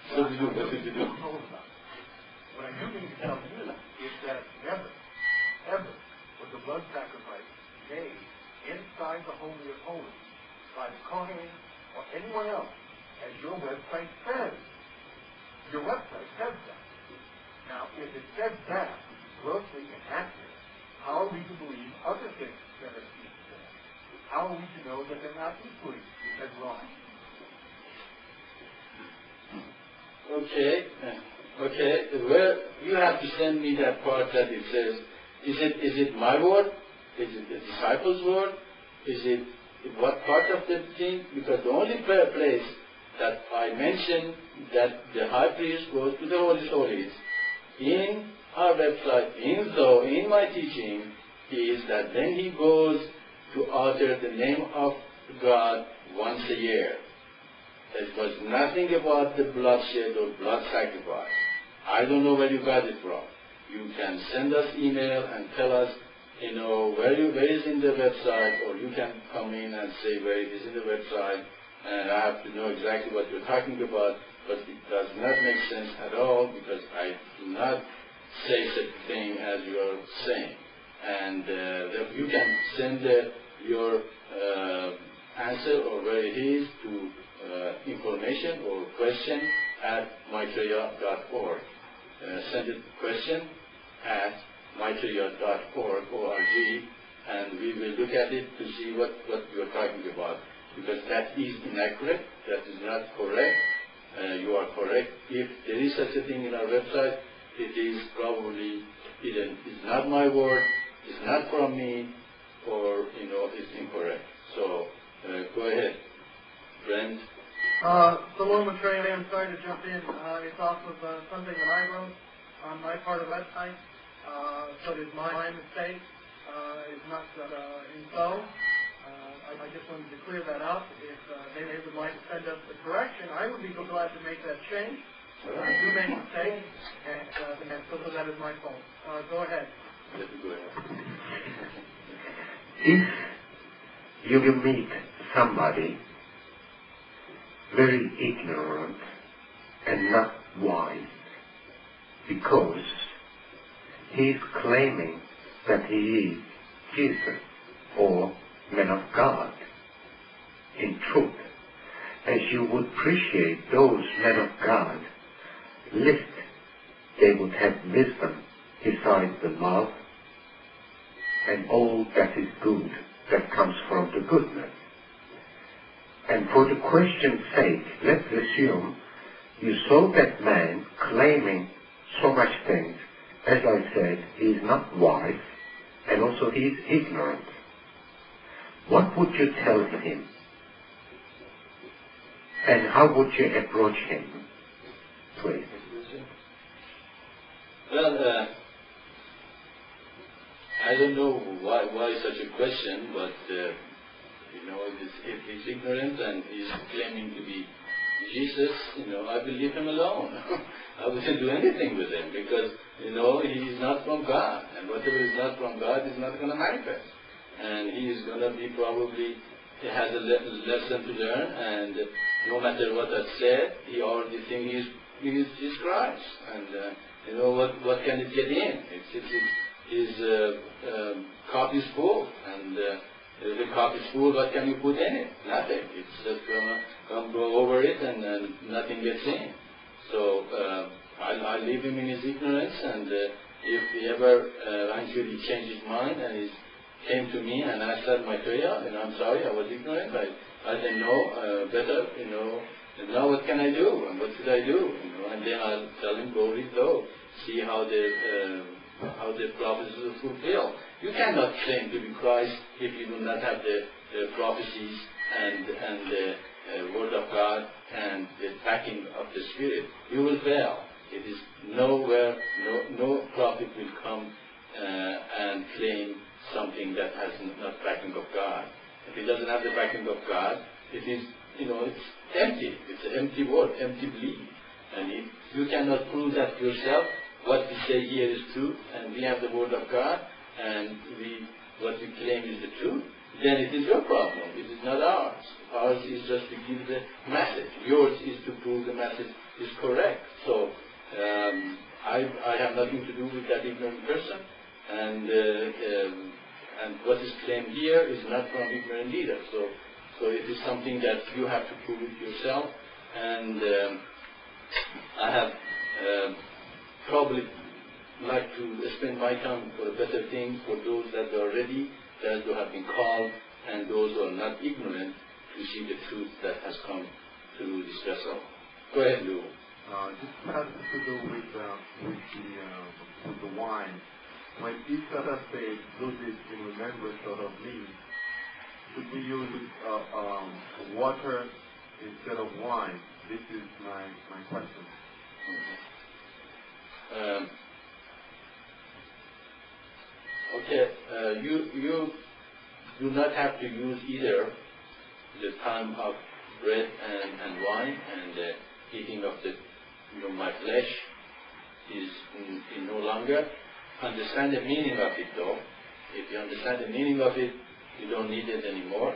So to do, what to do? What I do mean to tell you is that never, ever was a blood sacrifice made inside the Holy of Holies by the Kohen or anyone else, as your website says. Your website says that. Now, if it says that, grossly inaccurate, how are we to believe other things that are seen there? How are we to know that they're not equally as wrong? Okay, okay. Well, you have to send me that part that it says. Is it is it my word? Is it the disciples' word? Is it what part of the thing? Because the only place that I mentioned that the high priest goes to the Holy Holies in our website, in though in my teaching, is that then he goes to utter the name of God once a year. It was nothing about the bloodshed or blood sacrifice. I don't know where you got it from. You can send us email and tell us, you know, where you where is in the website, or you can come in and say where it is in the website, and I have to know exactly what you're talking about, but it does not make sense at all because I do not say such a thing as you are saying. And uh, you can send uh, your uh, answer or where it is to uh, information or question at maitreya dot org. Uh, send it question at maitreya dot org, O R G, and we will look at it to see what, what you are talking about. Because that is inaccurate, that is not correct. Uh, you are correct. If there is such a thing in our website, it is probably, it is not my word, it's not from me, or, you know, it's incorrect. So, uh, go ahead, friend. Uh, Salome Maitreya, I'm sorry to jump in. Uh, it's off of uh, something that I wrote on my part of the website. Uh, so it is my, my mistake. Uh, it's not uh, in so. Uh, I, I just wanted to clear that up. If uh, they, they would like to send us the correction, I would be glad to make that change. Uh, I do make mistakes, and, uh, and so, so that is my fault. Uh, go ahead. Go ahead. If you will meet somebody very ignorant and not wise, because he is claiming that he is Jesus or man of God, in truth, as you would appreciate those men of God, lest they would have wisdom besides the love and all that is good that comes from the goodness. And for the question's sake, let's assume you saw that man claiming so much things. As I said, he is not wise, and also he is ignorant. What would you tell him? And how would you approach him? Please. Well, uh, I don't know why, why such a question, but uh, you know, if he's ignorant and he's claiming to be Jesus, you know, I will leave him alone. I wouldn't do anything with him because, you know, he is not from God, and whatever is not from God is not going to manifest. And he is going to be probably, he has a le- lesson to learn, and no matter what I said, he already thinks he's, he's, he's Christ. And, uh, you know, what, what can it get in? It's, it's, it's, his uh, um, cup is full, and uh, the cup is full, what can you put in it? Nothing. It's just going to come go over it, and, and nothing gets in. So uh, I'll, I'll leave him in his ignorance, and uh, if he ever uh, eventually changed his mind and he's came to me and asked that Maitreya, you know, I'm sorry, I was ignorant, I, I didn't know uh, better, you know, and now what can I do, and what should I do, you know, and then I'll tell him, go read though, see how the, uh, how the prophecies are fulfilled. You cannot claim to be Christ if you do not have the, the prophecies and, and the uh, Word of God and the backing of the Spirit. You will fail. It is nowhere, no, no prophet will come uh, and claim something that has not backing of God. If it doesn't have the backing of God, it is, you know, it's empty. It's an empty word, empty belief. And if you cannot prove that yourself, what we say here is true, and we have the word of God, and we, what we claim is the truth, then it is your problem. It is not ours. Ours is just to give the message. Yours is to prove the message is correct. So um, I, I have nothing to do with that ignorant person, and uh, um, and what is claimed here is not from ignorant leader. So so it is something that you have to prove it yourself, and um, I have uh, probably like to spend my time for a better thing for those that are ready, those who have been called, and those who are not ignorant to see the truth that has come through this vessel. Go ahead, Lou. Uh, this has to do with uh, with the uh, with the wine. When Jesus says, "Do this in remembrance of me," should we use uh, um, water instead of wine? This is my my question. Um, okay, uh, you you do not have to use either the time of bread and, and wine, and the eating of the you know my flesh is, in, in no longer. Understand the meaning of it, though. If you understand the meaning of it, you don't need it anymore.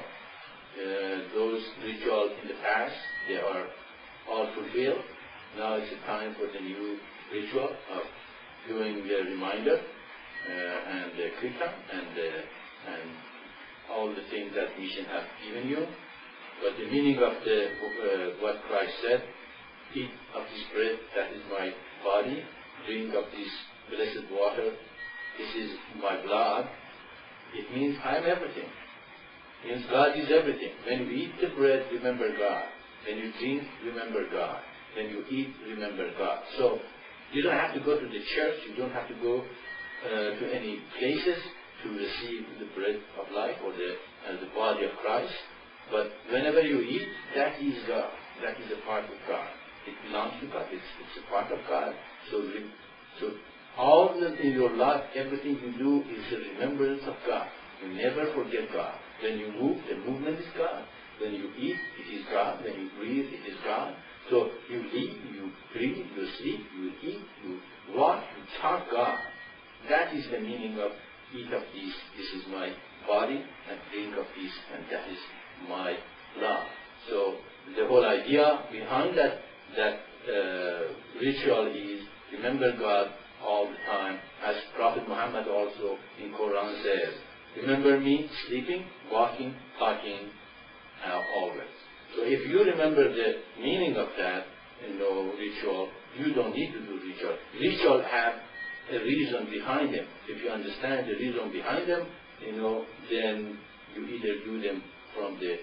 Uh, those rituals in the past, they are all fulfilled. Now it's a time for the new ritual of doing the reminder uh, and the krita and uh, and all the things that mission have given you. But the meaning of the uh, what Christ said, eat of this bread, that is my body, drink of this blessed water, this is my blood. It means I am everything. It means God is everything. When you eat the bread, remember God. When you drink, remember God. When you eat, remember God. So you don't have to go to the church. You don't have to go uh, to any places to receive the bread of life or the uh, the body of Christ. But whenever you eat, that is God. That is a part of God. It belongs to God. It's, it's a part of God. So, so all that in your life, everything you do is a remembrance of God. You never forget God. When you move, the movement is God. When you eat, it is God. When you breathe, it is God. So you live, you breathe, you sleep, you eat, you walk, you talk God. That is the meaning of eat of this. This is my body, and drink of this, and that is my blood. So the whole idea behind that that uh, ritual is remember God all the time, as Prophet Muhammad also in Quran says, remember me sleeping, walking, talking, uh, always. So if you remember the meaning of that, you know, ritual, you don't need to do ritual. Ritual have a reason behind them. If you understand the reason behind them, you know, then you either do them from the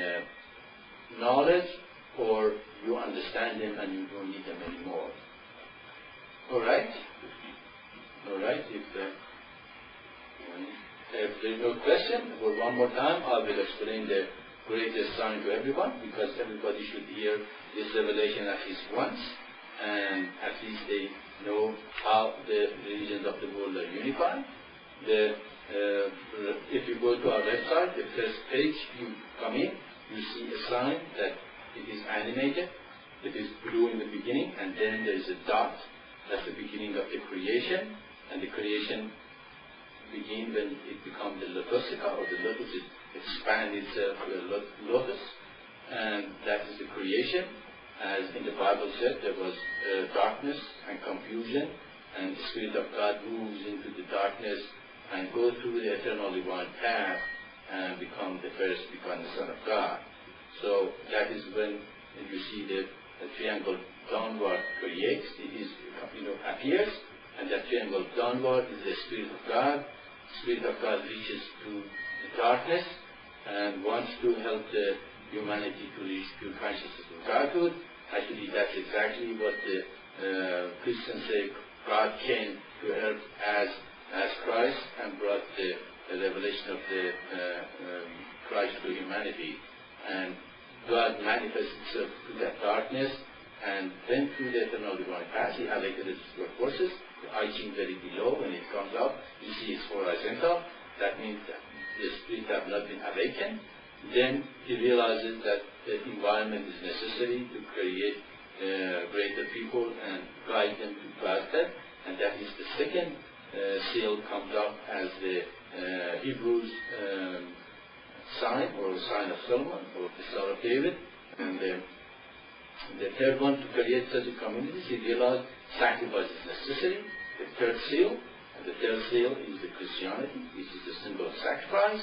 uh, knowledge, or you understand them and you don't need them anymore. All right? All right. If, uh, if there is no question, for one more time, I will explain the greatest sign to everyone, because everybody should hear this revelation at least once, and at least they know how the religions of the world are unified. The, uh, if you go to our website, the first page you come in, you see a sign that it is animated. It is blue in the beginning, and then there is a dot. That's the beginning of the creation, and the creation begins when it becomes the lotosica, or the lotus is expand itself to a lotus, and that is the creation. As in the Bible said, there was uh, darkness and confusion, and the Spirit of God moves into the darkness and goes through the eternal divine path and become the first, become the Son of God. So that is when you see the, the triangle downward creates, it is, you know, appears, and that triangle downward is the Spirit of God. The Spirit of God reaches to the darkness and wants to help the humanity to reach pure consciousness of Godhood. Actually, that's exactly what the uh, Christians say. God came to earth as as Christ and brought the, the revelation of the uh, um, Christ to humanity. And God manifests Himself through that darkness, and then through the eternal divine path, He awakened His forces. The I Ching very below, when it comes up, you see it's horizontal. That means that the spirit have not been awakened. Then he realizes that the environment is necessary to create uh, greater people and guide them to God's path. And that is the second uh, seal comes up as the uh, Hebrews um, sign, or the sign of Solomon, or the Star of David. And uh, the third one, to create such a community, he realized sacrifice is necessary. The third seal, and the third seal is the Christianity, which is the symbol of sacrifice.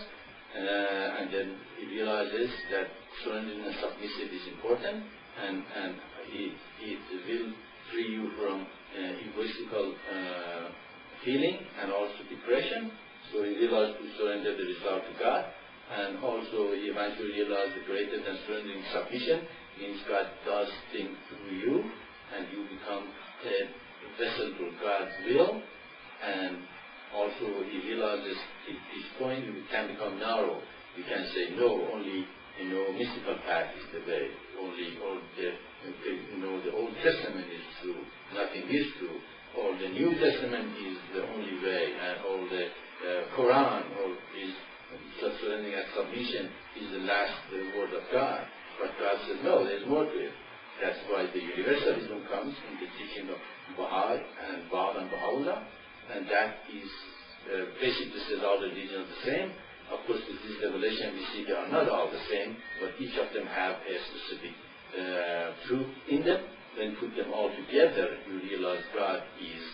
Uh, and then he realizes that surrendering and submissive is important, and, and it, it will free you from uh, egoistical uh, feeling and also depression. So he realized to surrender the result to God, and also he eventually realized the greater than surrendering submission means God does things through you, and you become a vessel for God's will. And also he realizes at this point you can become narrow. You can say no, only you know mystical path is the way. Only all the you know the Old Testament is true. Nothing is true. Or the New Testament is the only way, and all the uh, Quran or is just surrendering and submission is the last uh, word of God. But God says no, there's more to it. That's why the universalism comes in the teaching of Baha'i and Baal and Baha'u'llah, and that is uh, basically says all the religions are the same. Of course, with this revelation we see they are not all the same, but each of them have a specific uh, truth in them. When you put them all together, you realize God is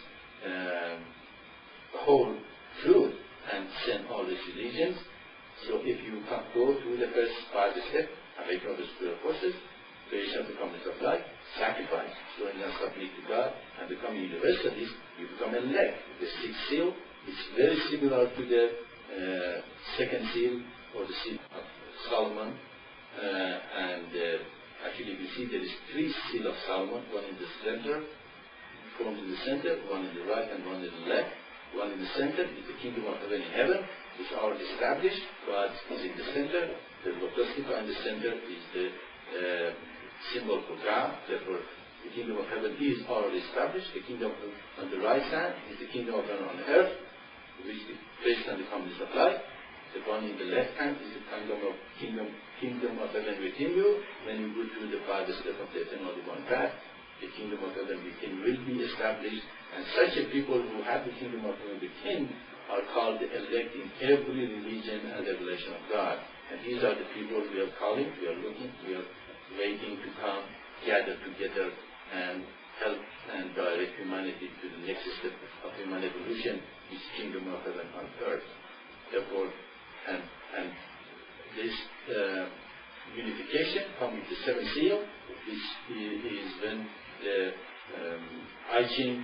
um, the whole truth and send all these religions. So if you can go through the first five steps, awake of the spiritual forces, creation of the community of life, sacrifice, surrender and submit to God, and become universalist, you become elect. The sixth seal is very similar to the uh, second seal or the seal of Solomon, uh, and uh, actually you see there is three seals of Solomon, one in the center, formed in the center, one in the right and one in the left. One in the center is the kingdom of heaven in heaven, which is already established. God is in the center. The Lotostica in the center is the uh, symbol for God. Therefore, the kingdom of heaven is already established. The kingdom on the right hand is the kingdom of heaven on earth, which is based on the community of life. The one in the left hand is the kingdom of kingdom, kingdom of heaven within you. When you go through the five steps of the eternal divine path, the kingdom of heaven within will be established. And such a people who have the kingdom of heaven within are called the elect in every religion and revelation of God. And these are the people we are calling, we are looking, we are waiting to come, gather together and help and direct humanity to the next step of human evolution, is kingdom of heaven on earth. Therefore, and, and this uh, unification comes with the seventh seal, which is when the um, I Ching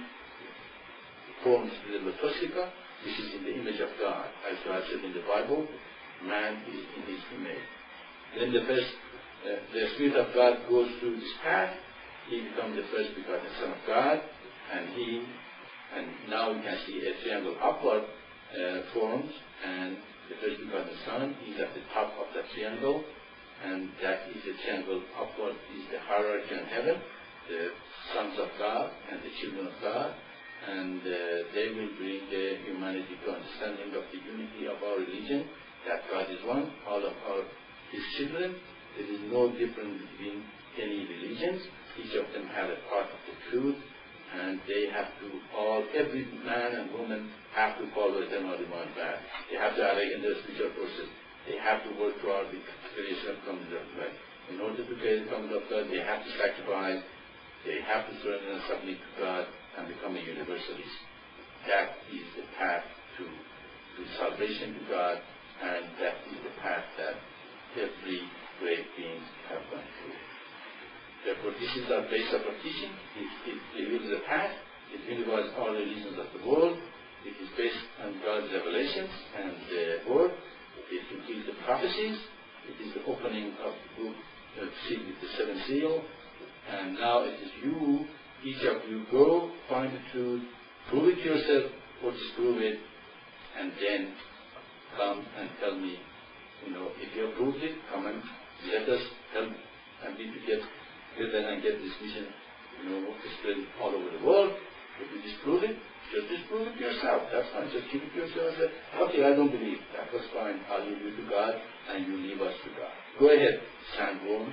forms the Lotostica, which is in the image of God. As God said in the Bible, man is in his image. Then the first, uh, the Spirit of God goes through this path. He becomes the first begotten Son of God, and he, and now you can see a triangle upward uh, forms, and the first begotten Son is at the top of that triangle, and that is the triangle upward is the hierarchy in heaven, the sons of God and the children of God, and uh, they will bring the humanity to understanding of the unity of our religion, that God is one, all of our His children. There is no difference between any religions. Each of them have a part of the truth, and they have to all, every man and woman have to follow the eternal divine path. They have to awaken their spiritual forces. They have to work toward the creation of community of God. In order to create the community of God, they have to sacrifice. They have to surrender and submit to God and become a universalist. That is the path to, to salvation to God, and that is the path that every great being have gone through. Therefore, this is our base of our teaching. It, it reveals the path. It unifies all religions of the world. It is based on God's revelations and the word. It includes the prophecies. It is the opening of the book, uh, sealed with the seven seal. And now it is you, each of you, go find the truth, prove it yourself or disprove it, and then come and tell me, you know, if you have proved it, come and let us help and be together and get this mission, you know, spread all over the world. If you disprove it, just disprove it yourself. That's fine. Just keep it to yourself and say, okay, I don't believe. That was fine. I'll leave you to God and you leave us to God. Go ahead, Sandworm.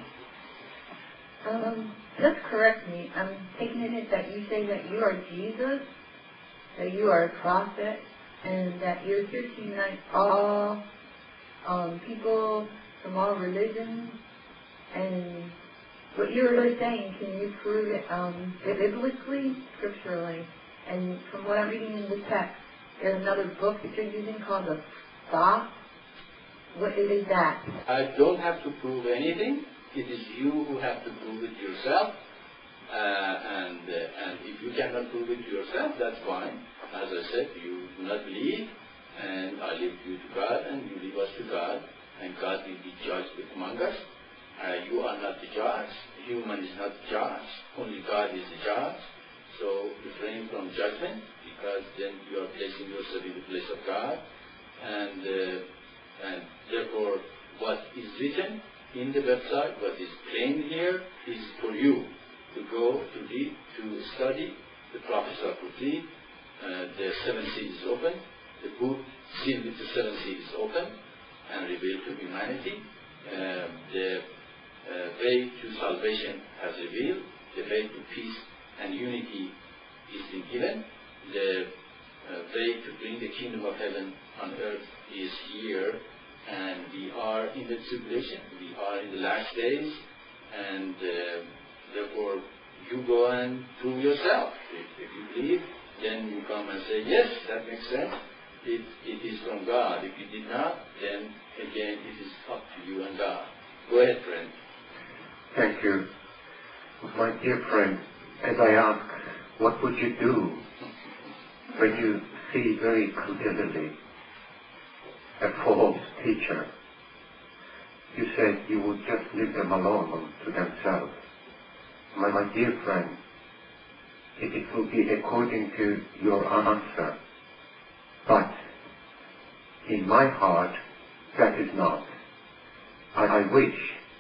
Um, just correct me. I'm taking it that you say that you are Jesus, that you are a prophet, and that you're here to unite all um, people from all religions, and what you're really saying, can you prove it um, biblically, scripturally? And from what I'm reading in the text, there's another book that you're using called the Thought. What is that? I don't have to prove anything. It is you who have to prove it yourself. Uh, and uh, and if you cannot prove it yourself, that's fine. As I said, you do not believe, and I leave you to God, and you leave us to God, and God will be judged among us. Uh, you are not the judge. Human is not the judge. Only God is the judge. So refrain from judgment, because then you are placing yourself in the place of God. And, uh, and therefore, what is written in the website, what is claimed here, is for you to go, to read, to study. The prophets are fulfilled. Uh, the seven seals is open. The book sealed with the seven seals is open and revealed to humanity. Uh, the uh, way to salvation has revealed. The way to peace and unity is been given. The uh, way to bring the kingdom of heaven on earth is here. And we are in the tribulation. We are in the last days. And uh, therefore, you go and prove yourself. If, if you believe, then you come and say, yes, that makes sense. It, it is from God. If you did not, then again, it is up to you and God. Go ahead, friend. Thank you. My dear friend, as I ask, what would you do when you see very clearly a false teacher? You said you would just leave them alone to themselves. My, my dear friend, it, it will be according to your answer. But in my heart, that is not. I, I wish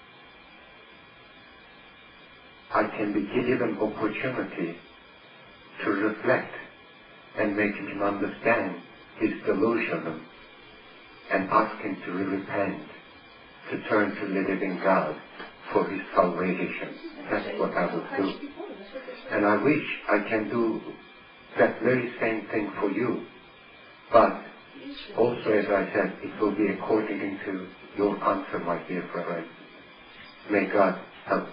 I can be given opportunity to reflect and make him understand his delusion and ask him to repent, to turn to the living God for his salvation. That's what I would do. And I wish I can do that very same thing for you. But also, as I said, it will be according to your answer, my dear friend. May God help.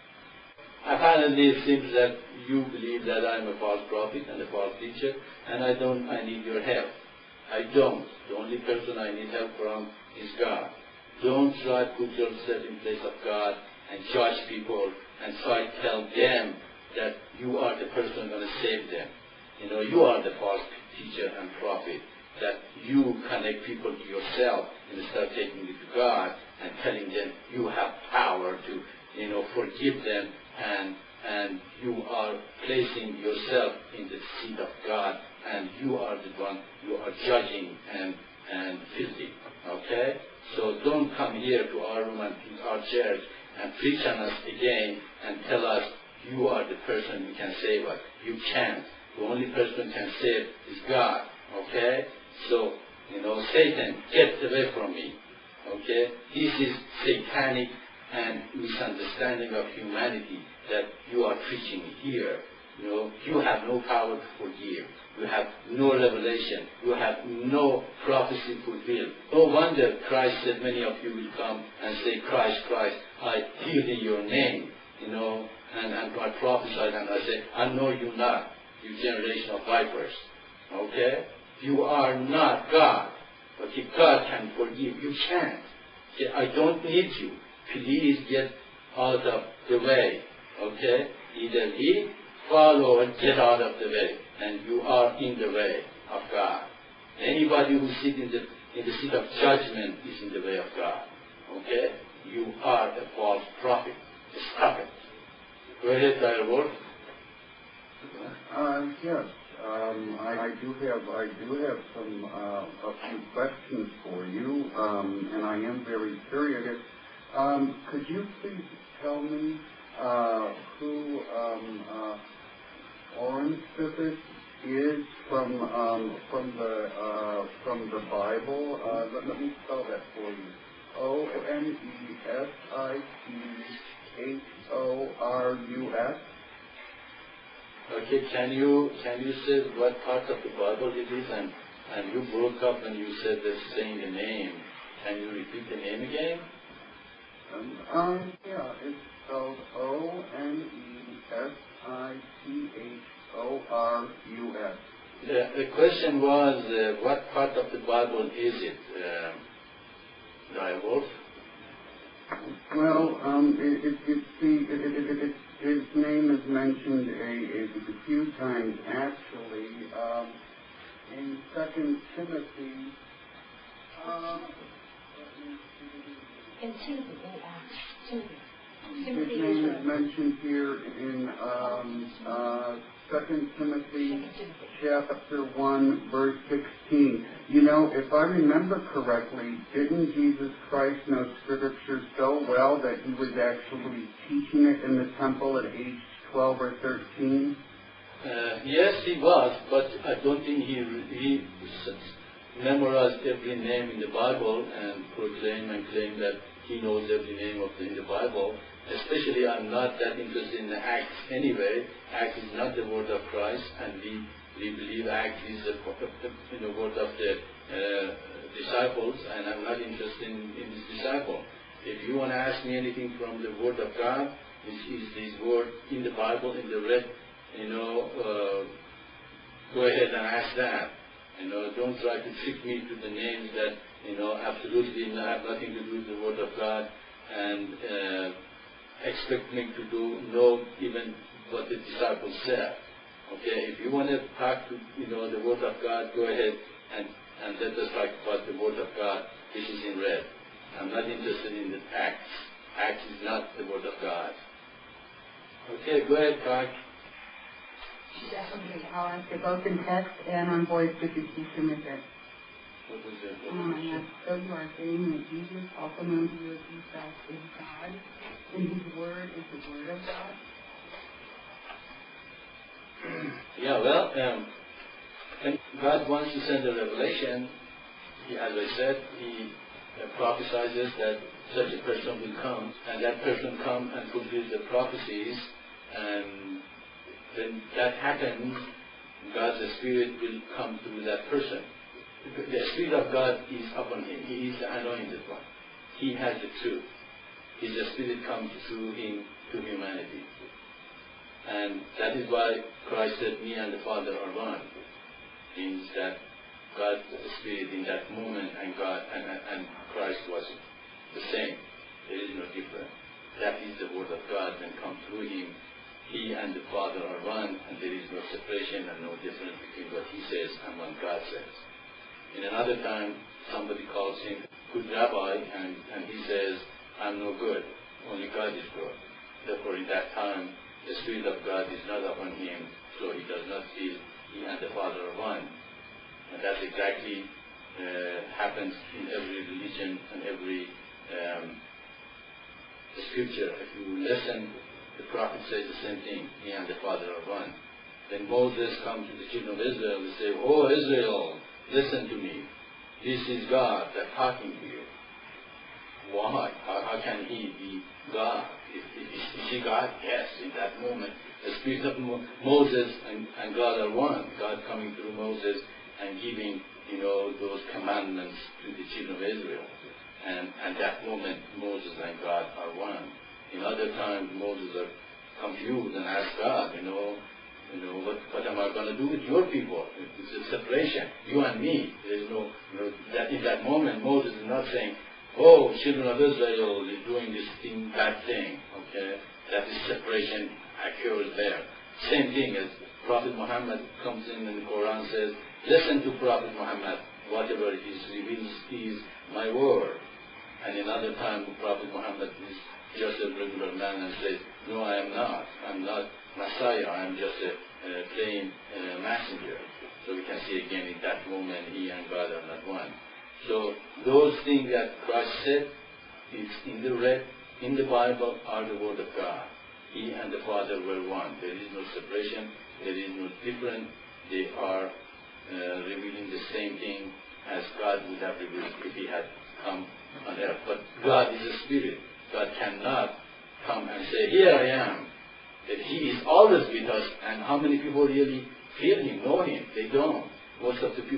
Apparently it seems that you believe that I'm a false prophet and a false teacher, and I don't, I need your help. I don't. The only person I need help from is God. Don't try to put yourself in place of God and judge people and try to tell them that you are the person going to save them. You know, you are the false teacher and prophet, that you connect people to yourself instead of taking it to God and telling them you have power to, you know, forgive them, and and you are placing yourself in the seat of God, and you are the one you are judging and and filthy. Okay? So don't come here to our room and to our church and preach on us again and tell us you are the person who can save us. You can't. The only person who can save is God. Okay? So, you know, Satan, get away from me. Okay? This is satanic and misunderstanding of humanity that you are preaching here. You know, you have no power to forgive. You have no revelation. You have no prophecy fulfilled. No wonder Christ said many of you will come and say, Christ, Christ, I healed in your name. You know, and, and I prophesied and I said, I know you not, you generation of vipers. Okay? You are not God. But if God can forgive, you can't. Okay? I don't need you. Please get out of the way. Okay? Either leave, follow, and get out of the way. And you are in the way of God. Anybody who sits in the, in the seat of judgment is in the way of God. Okay? You are a false prophet. Stop it. Go ahead, Doctor Wolf. Uh, yes, um, I, I do have I do have some uh, a few questions for you, um, and I am very curious. Um, could you please tell me uh, who um, uh, Oren Spivak is from um, from the uh, from the Bible? Uh, let, let me spell that for you. O N E S I T H O R U S. Okay, can you can you say what part of the Bible it is? And and you broke up when you said the saying the name. Can you repeat the name again? Um, um, yeah, it's spelled O N E S I T H O R U S. The, the question was, uh, what part of the Bible is it, uh, Guy Wolf? Well, um, it, it, it's the, it, it, it, it, his name is mentioned a, a, a few times actually. Um, in Second Timothy, uh, In Timothy, in Acts, Timothy. his Timothy name is Israel. mentioned here in um, uh, Second Timothy chapter one, verse sixteen. You know, if I remember correctly, didn't Jesus Christ know Scripture so well that he was actually teaching it in the temple at age twelve or thirteen? Uh, yes, he was, but I don't think he, he memorized every name in the Bible and proclaim and claim that he knows every name of the, in the Bible. Especially, I'm not that interested in the Acts anyway. Acts is not the word of Christ, and we, we believe Acts is the, the, the word of the uh, disciples, and I'm not interested in, in this disciple. If you want to ask me anything from the word of God, which is this word in the Bible, in the red, you know, uh, go ahead and ask that. You know, don't try to trick me to the names that, you know, absolutely have nothing to do with the word of God, and uh, expect me to do know even what the disciples said. Okay, if you want to talk to, you know, the word of God, go ahead and, and let us talk about the word of God, which is in red. I'm not interested in the Acts. Acts is not the word of God. Okay, go ahead, Clark. Definitely. I'll answer both in text and on voice if you can submit it. What was it? Um, so you are saying that Jesus, also known to you as himself, is God, and his word is the word of God? Yeah, well, um, when God wants to send a revelation, he, as I said, he uh, prophesies that such a person will come, and that person come and fulfill the prophecies, and when that happens, God's Spirit will come through that person. The Spirit of God is upon him. He is the anointed one. He has the truth. His Spirit comes through him to humanity. And that is why Christ said, me and the Father are one. Means that God's Spirit in that moment and God and, and Christ was the same. There is no difference. That is the Word of God and come through him. He and the Father are one, and there is no separation and no difference between what he says and what God says. In another time, somebody calls him good rabbi, and, and he says, I'm no good, only God is good. Therefore, in that time, the Spirit of God is not upon him, so he does not feel he and the Father are one. And that exactly uh, happens in every religion and every um, scripture. If you listen, the prophet says the same thing, he and the Father are one. Then Moses comes to the children of Israel and say, oh Israel, listen to me. This is God that's talking to you. Why? How, how can he be God? Is, is, is he God? Yes, in that moment. The Spirit of Mo- Moses and, and God are one. God coming through Moses and giving, you know, those commandments to the children of Israel. And at that moment, Moses and God are one. In other times, Moses are confused and ask God, you know, you know, what, what am I going to do with your people? It's a separation, you and me. There's no, you know, that in that moment, Moses is not saying, oh, children of Israel is doing this thing, bad thing, okay? That is separation occurs there. Same thing as Prophet Muhammad comes in and the Quran says, listen to Prophet Muhammad, whatever he reveals is my word. And another time, Prophet Muhammad is just a regular man and says, no, I am not. I'm not Messiah. I am just a, a plain uh, messenger. So we can see again in that moment, he and God are not one. So those things that Christ said is in the red, in the Bible, are the Word of God. He and the Father were one. There is no separation. There is no difference. They are uh, revealing the same thing as God would have revealed if he had come on earth. But God is a spirit. God cannot come and say, here I am. That he is always with us. And how many people really feel him, know him? They don't. Most of the people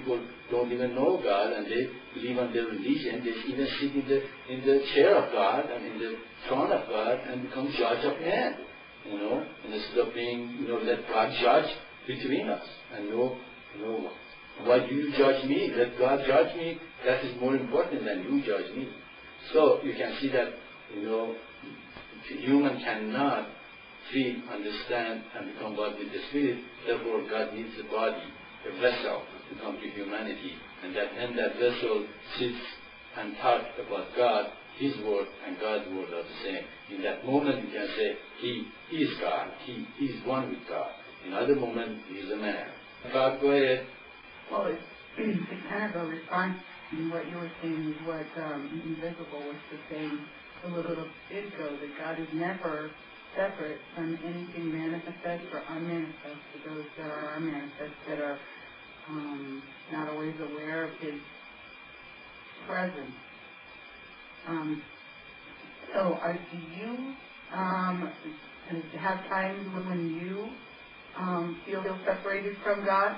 don't even know God, and they believe on their religion. They even sit in the in the chair of God and in the throne of God and become judge of men. You know, and instead of being, you know, let God judge between us and know, you know, why do you judge me? Let God judge me. That is more important than you judge me. So you can see that, you know, human cannot feel, understand, and become one with the Spirit. Therefore, God needs a body, a vessel, to come to humanity. And that when that vessel sits and talks about God, His word and God's word are the same. In that moment, you can say, He is God. He is one with God. In other moment, He is a man. God, go ahead. Well, it's, it's kind of a response to what you were saying is what um, Invisible was just saying a little bit ago, that God is never separate from anything manifest or unmanifest, to those that are unmanifest, that are um, not always aware of His presence. Um, so are, do you um, have times when you um, feel separated from God?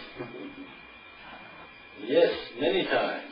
Yes, many times.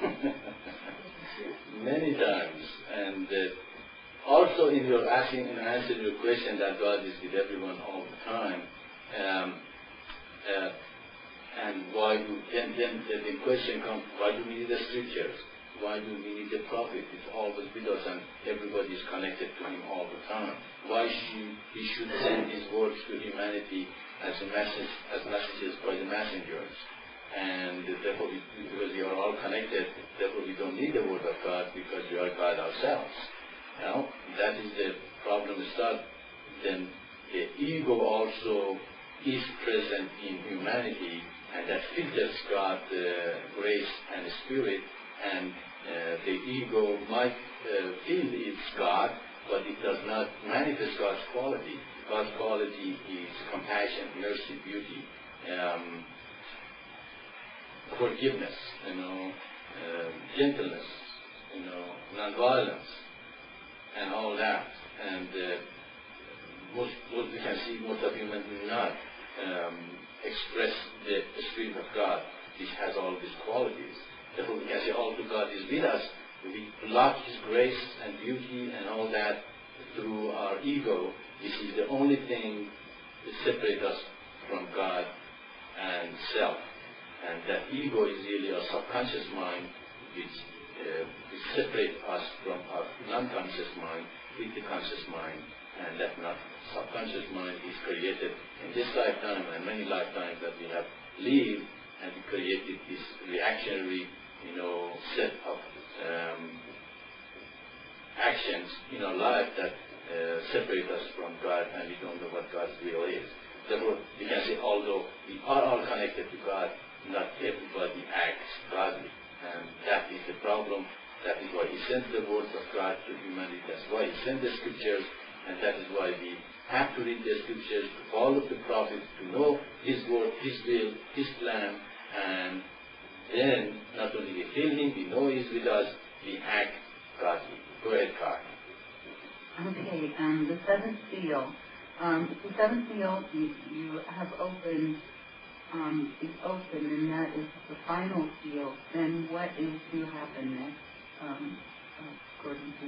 Many times. And uh, also in your asking and answering your question that God is with everyone all the time, um, uh, and why do, then, then the question comes, why do we need the scriptures? Why do we need the prophet? It's always with us and everybody is connected to Him all the time. Why should He should send His words to humanity as a message, as messages by the messengers? And therefore, we, because we are all connected, therefore we don't need the word of God because we are God ourselves. Now, that is the problem start. Then the ego also is present in humanity, and that filters God's uh, grace and Spirit, and uh, the ego might uh, feel it's God, but it does not manifest God's quality. God's quality is compassion, mercy, beauty, um, forgiveness, you know, uh, gentleness, you know, non-violence, and all that. And uh, most, most we can see most of humans do not um, express the, the Spirit of God, which has all these qualities. Therefore, we can say, although God is with us, we block His grace and beauty and all that through our ego, which is the only thing that separates us from God and self. And that ego is really a subconscious mind which, uh, which separates us from our non-conscious mind with the conscious mind. And that not subconscious mind is created in this lifetime and many lifetimes that we have lived, and we created this reactionary, you know, set of um, actions in our life that uh, separate us from God, and we don't know what God's will is. Therefore, we can say, although we are all connected to God, not everybody acts godly. And that is the problem. That is why He sent the words of God to humanity. That's why He sent the scriptures, and that is why we have to read the scriptures, to follow the prophets, to know His word, His will, His plan, and then not only we feel Him, we know He is with us, we act godly. Go ahead, Carl. Okay, um, the seventh seal. Um, the seventh seal you, you have opened, um, is open, and that is the final seal. Then what is to happen next, um, according to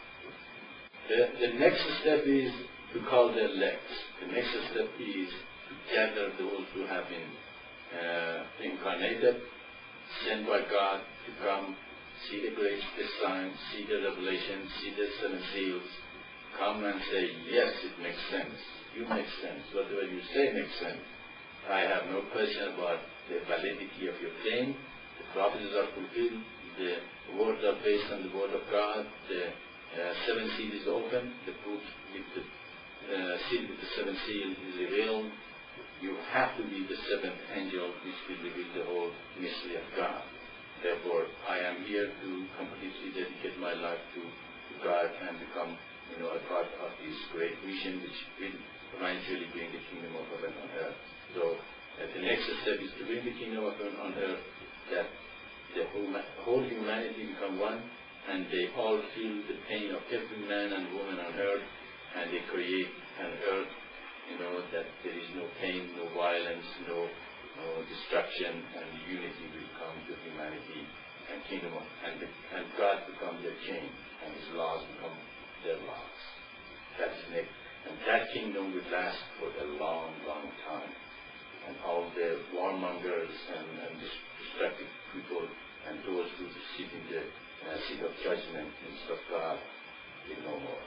The, the next step is to call the elect. The next step is to gather those who have been uh, incarnated, sent by God to come, see the great the signs, see the revelation, see the seven seals, come and say, yes, it makes sense. You make sense. Whatever you say makes sense. I have no question about the validity of your claim. The prophecies are fulfilled. The words are based on the word of God. The uh, seven seal is open. The book with the uh, seal with the seven seal is revealed. You have to be the seventh angel which will reveal the whole mystery of God. Therefore, I am here to completely dedicate my life to, to God and become, you know, a part of this great mission which will eventually bring the kingdom of heaven on earth. So, uh, the next step is to bring the kingdom of heaven on earth, that the whole, whole humanity become one, and they all feel the pain of every man and woman on earth, and they create an earth, you know, that there is no pain, no violence, no no destruction and unity will come to humanity and kingdom of, and, the, and God become their king and his laws become their laws. That's it. And that kingdom will last for a long, long time. And all the warmongers and, and destructive people and those who sit in the uh, seat of judgment instead of God will no more.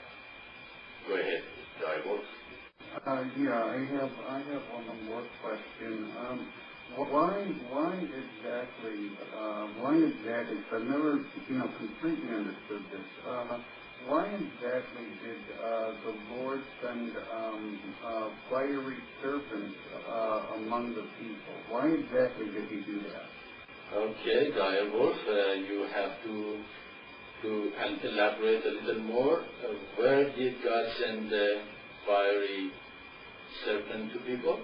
Go ahead, Diable. Uh, yeah, I have I have one more question. Um, why why exactly uh, why exactly? 'Cause I've never you know completely understood this. Uh, why exactly did uh, the Lord send um, uh, fiery serpents uh, among the people? Why exactly did He do that? Okay, Diable, uh, you have to to and elaborate a little more. Uh, where did God send the fiery serpent to people?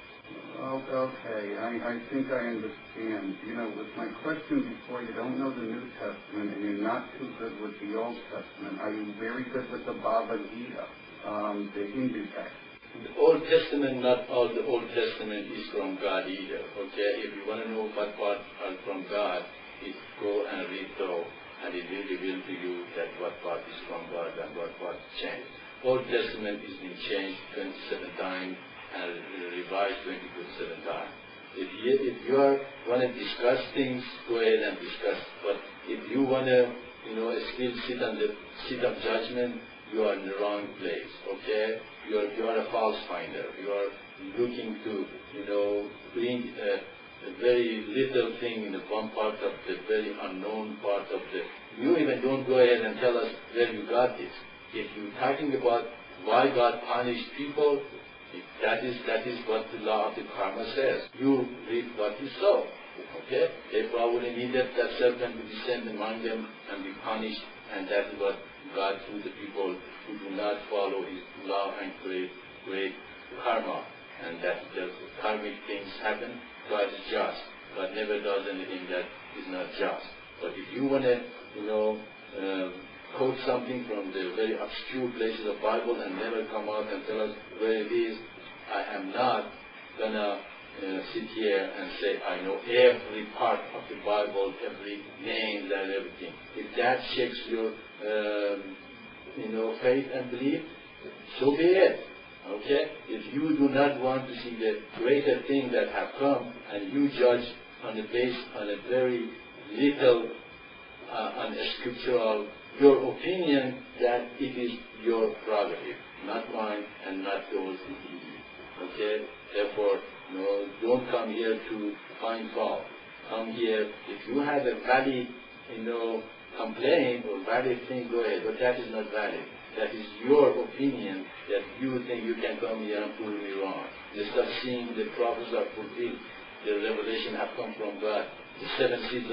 Oh, okay, I, I think I understand. You know, with my question before, you don't know the New Testament and you're not too good with the Old Testament. Are you very good with the Bhagavad Gita, um, the Hindu text? The Old Testament, not all the Old Testament is from God either, okay? If you want to know what parts are from God, is go and read through, and it will reveal to you that what part is from God and what part is changed. Old Testament has been changed twenty-seven times and revised twenty-seven times. If you, if you are want to discuss things, go ahead and discuss. But if you want to, you know, still sit on the seat of judgment, you are in the wrong place. Okay, you are you are a false finder. You are looking to, you know, bring a, a very little thing in the one part of the very unknown part of the. You even don't go ahead and tell us where you got this. If you're talking about why God punished people, if that is that is what the law of the karma says. You reap what you sow. Okay? They probably needed that serpent to descend among them and be punished, and that is what God through the people who do not follow His law and create great karma. And that the karmic things happen. God is just. God never does anything that is not just. But if you want to, you know, um, quote something from the very obscure places of Bible and never come out and tell us where it is, I am not going to uh, sit here and say I know every part of the Bible, every name and everything. If that shakes your um, you know, faith and belief, so be it. Okay? If you do not want to see the greater thing that have come and you judge on the base on a very little uh, on a scriptural your opinion, that it is your prerogative, not mine and not yours. Okay? Therefore, no, don't come here to find fault. Come here, if you have a valid, you know, complaint or valid thing, go ahead, but that is not valid. That is your opinion that you think you can come here and prove me wrong. Instead of seeing the prophets are fulfilled, the revelation have come from God. The seven seeds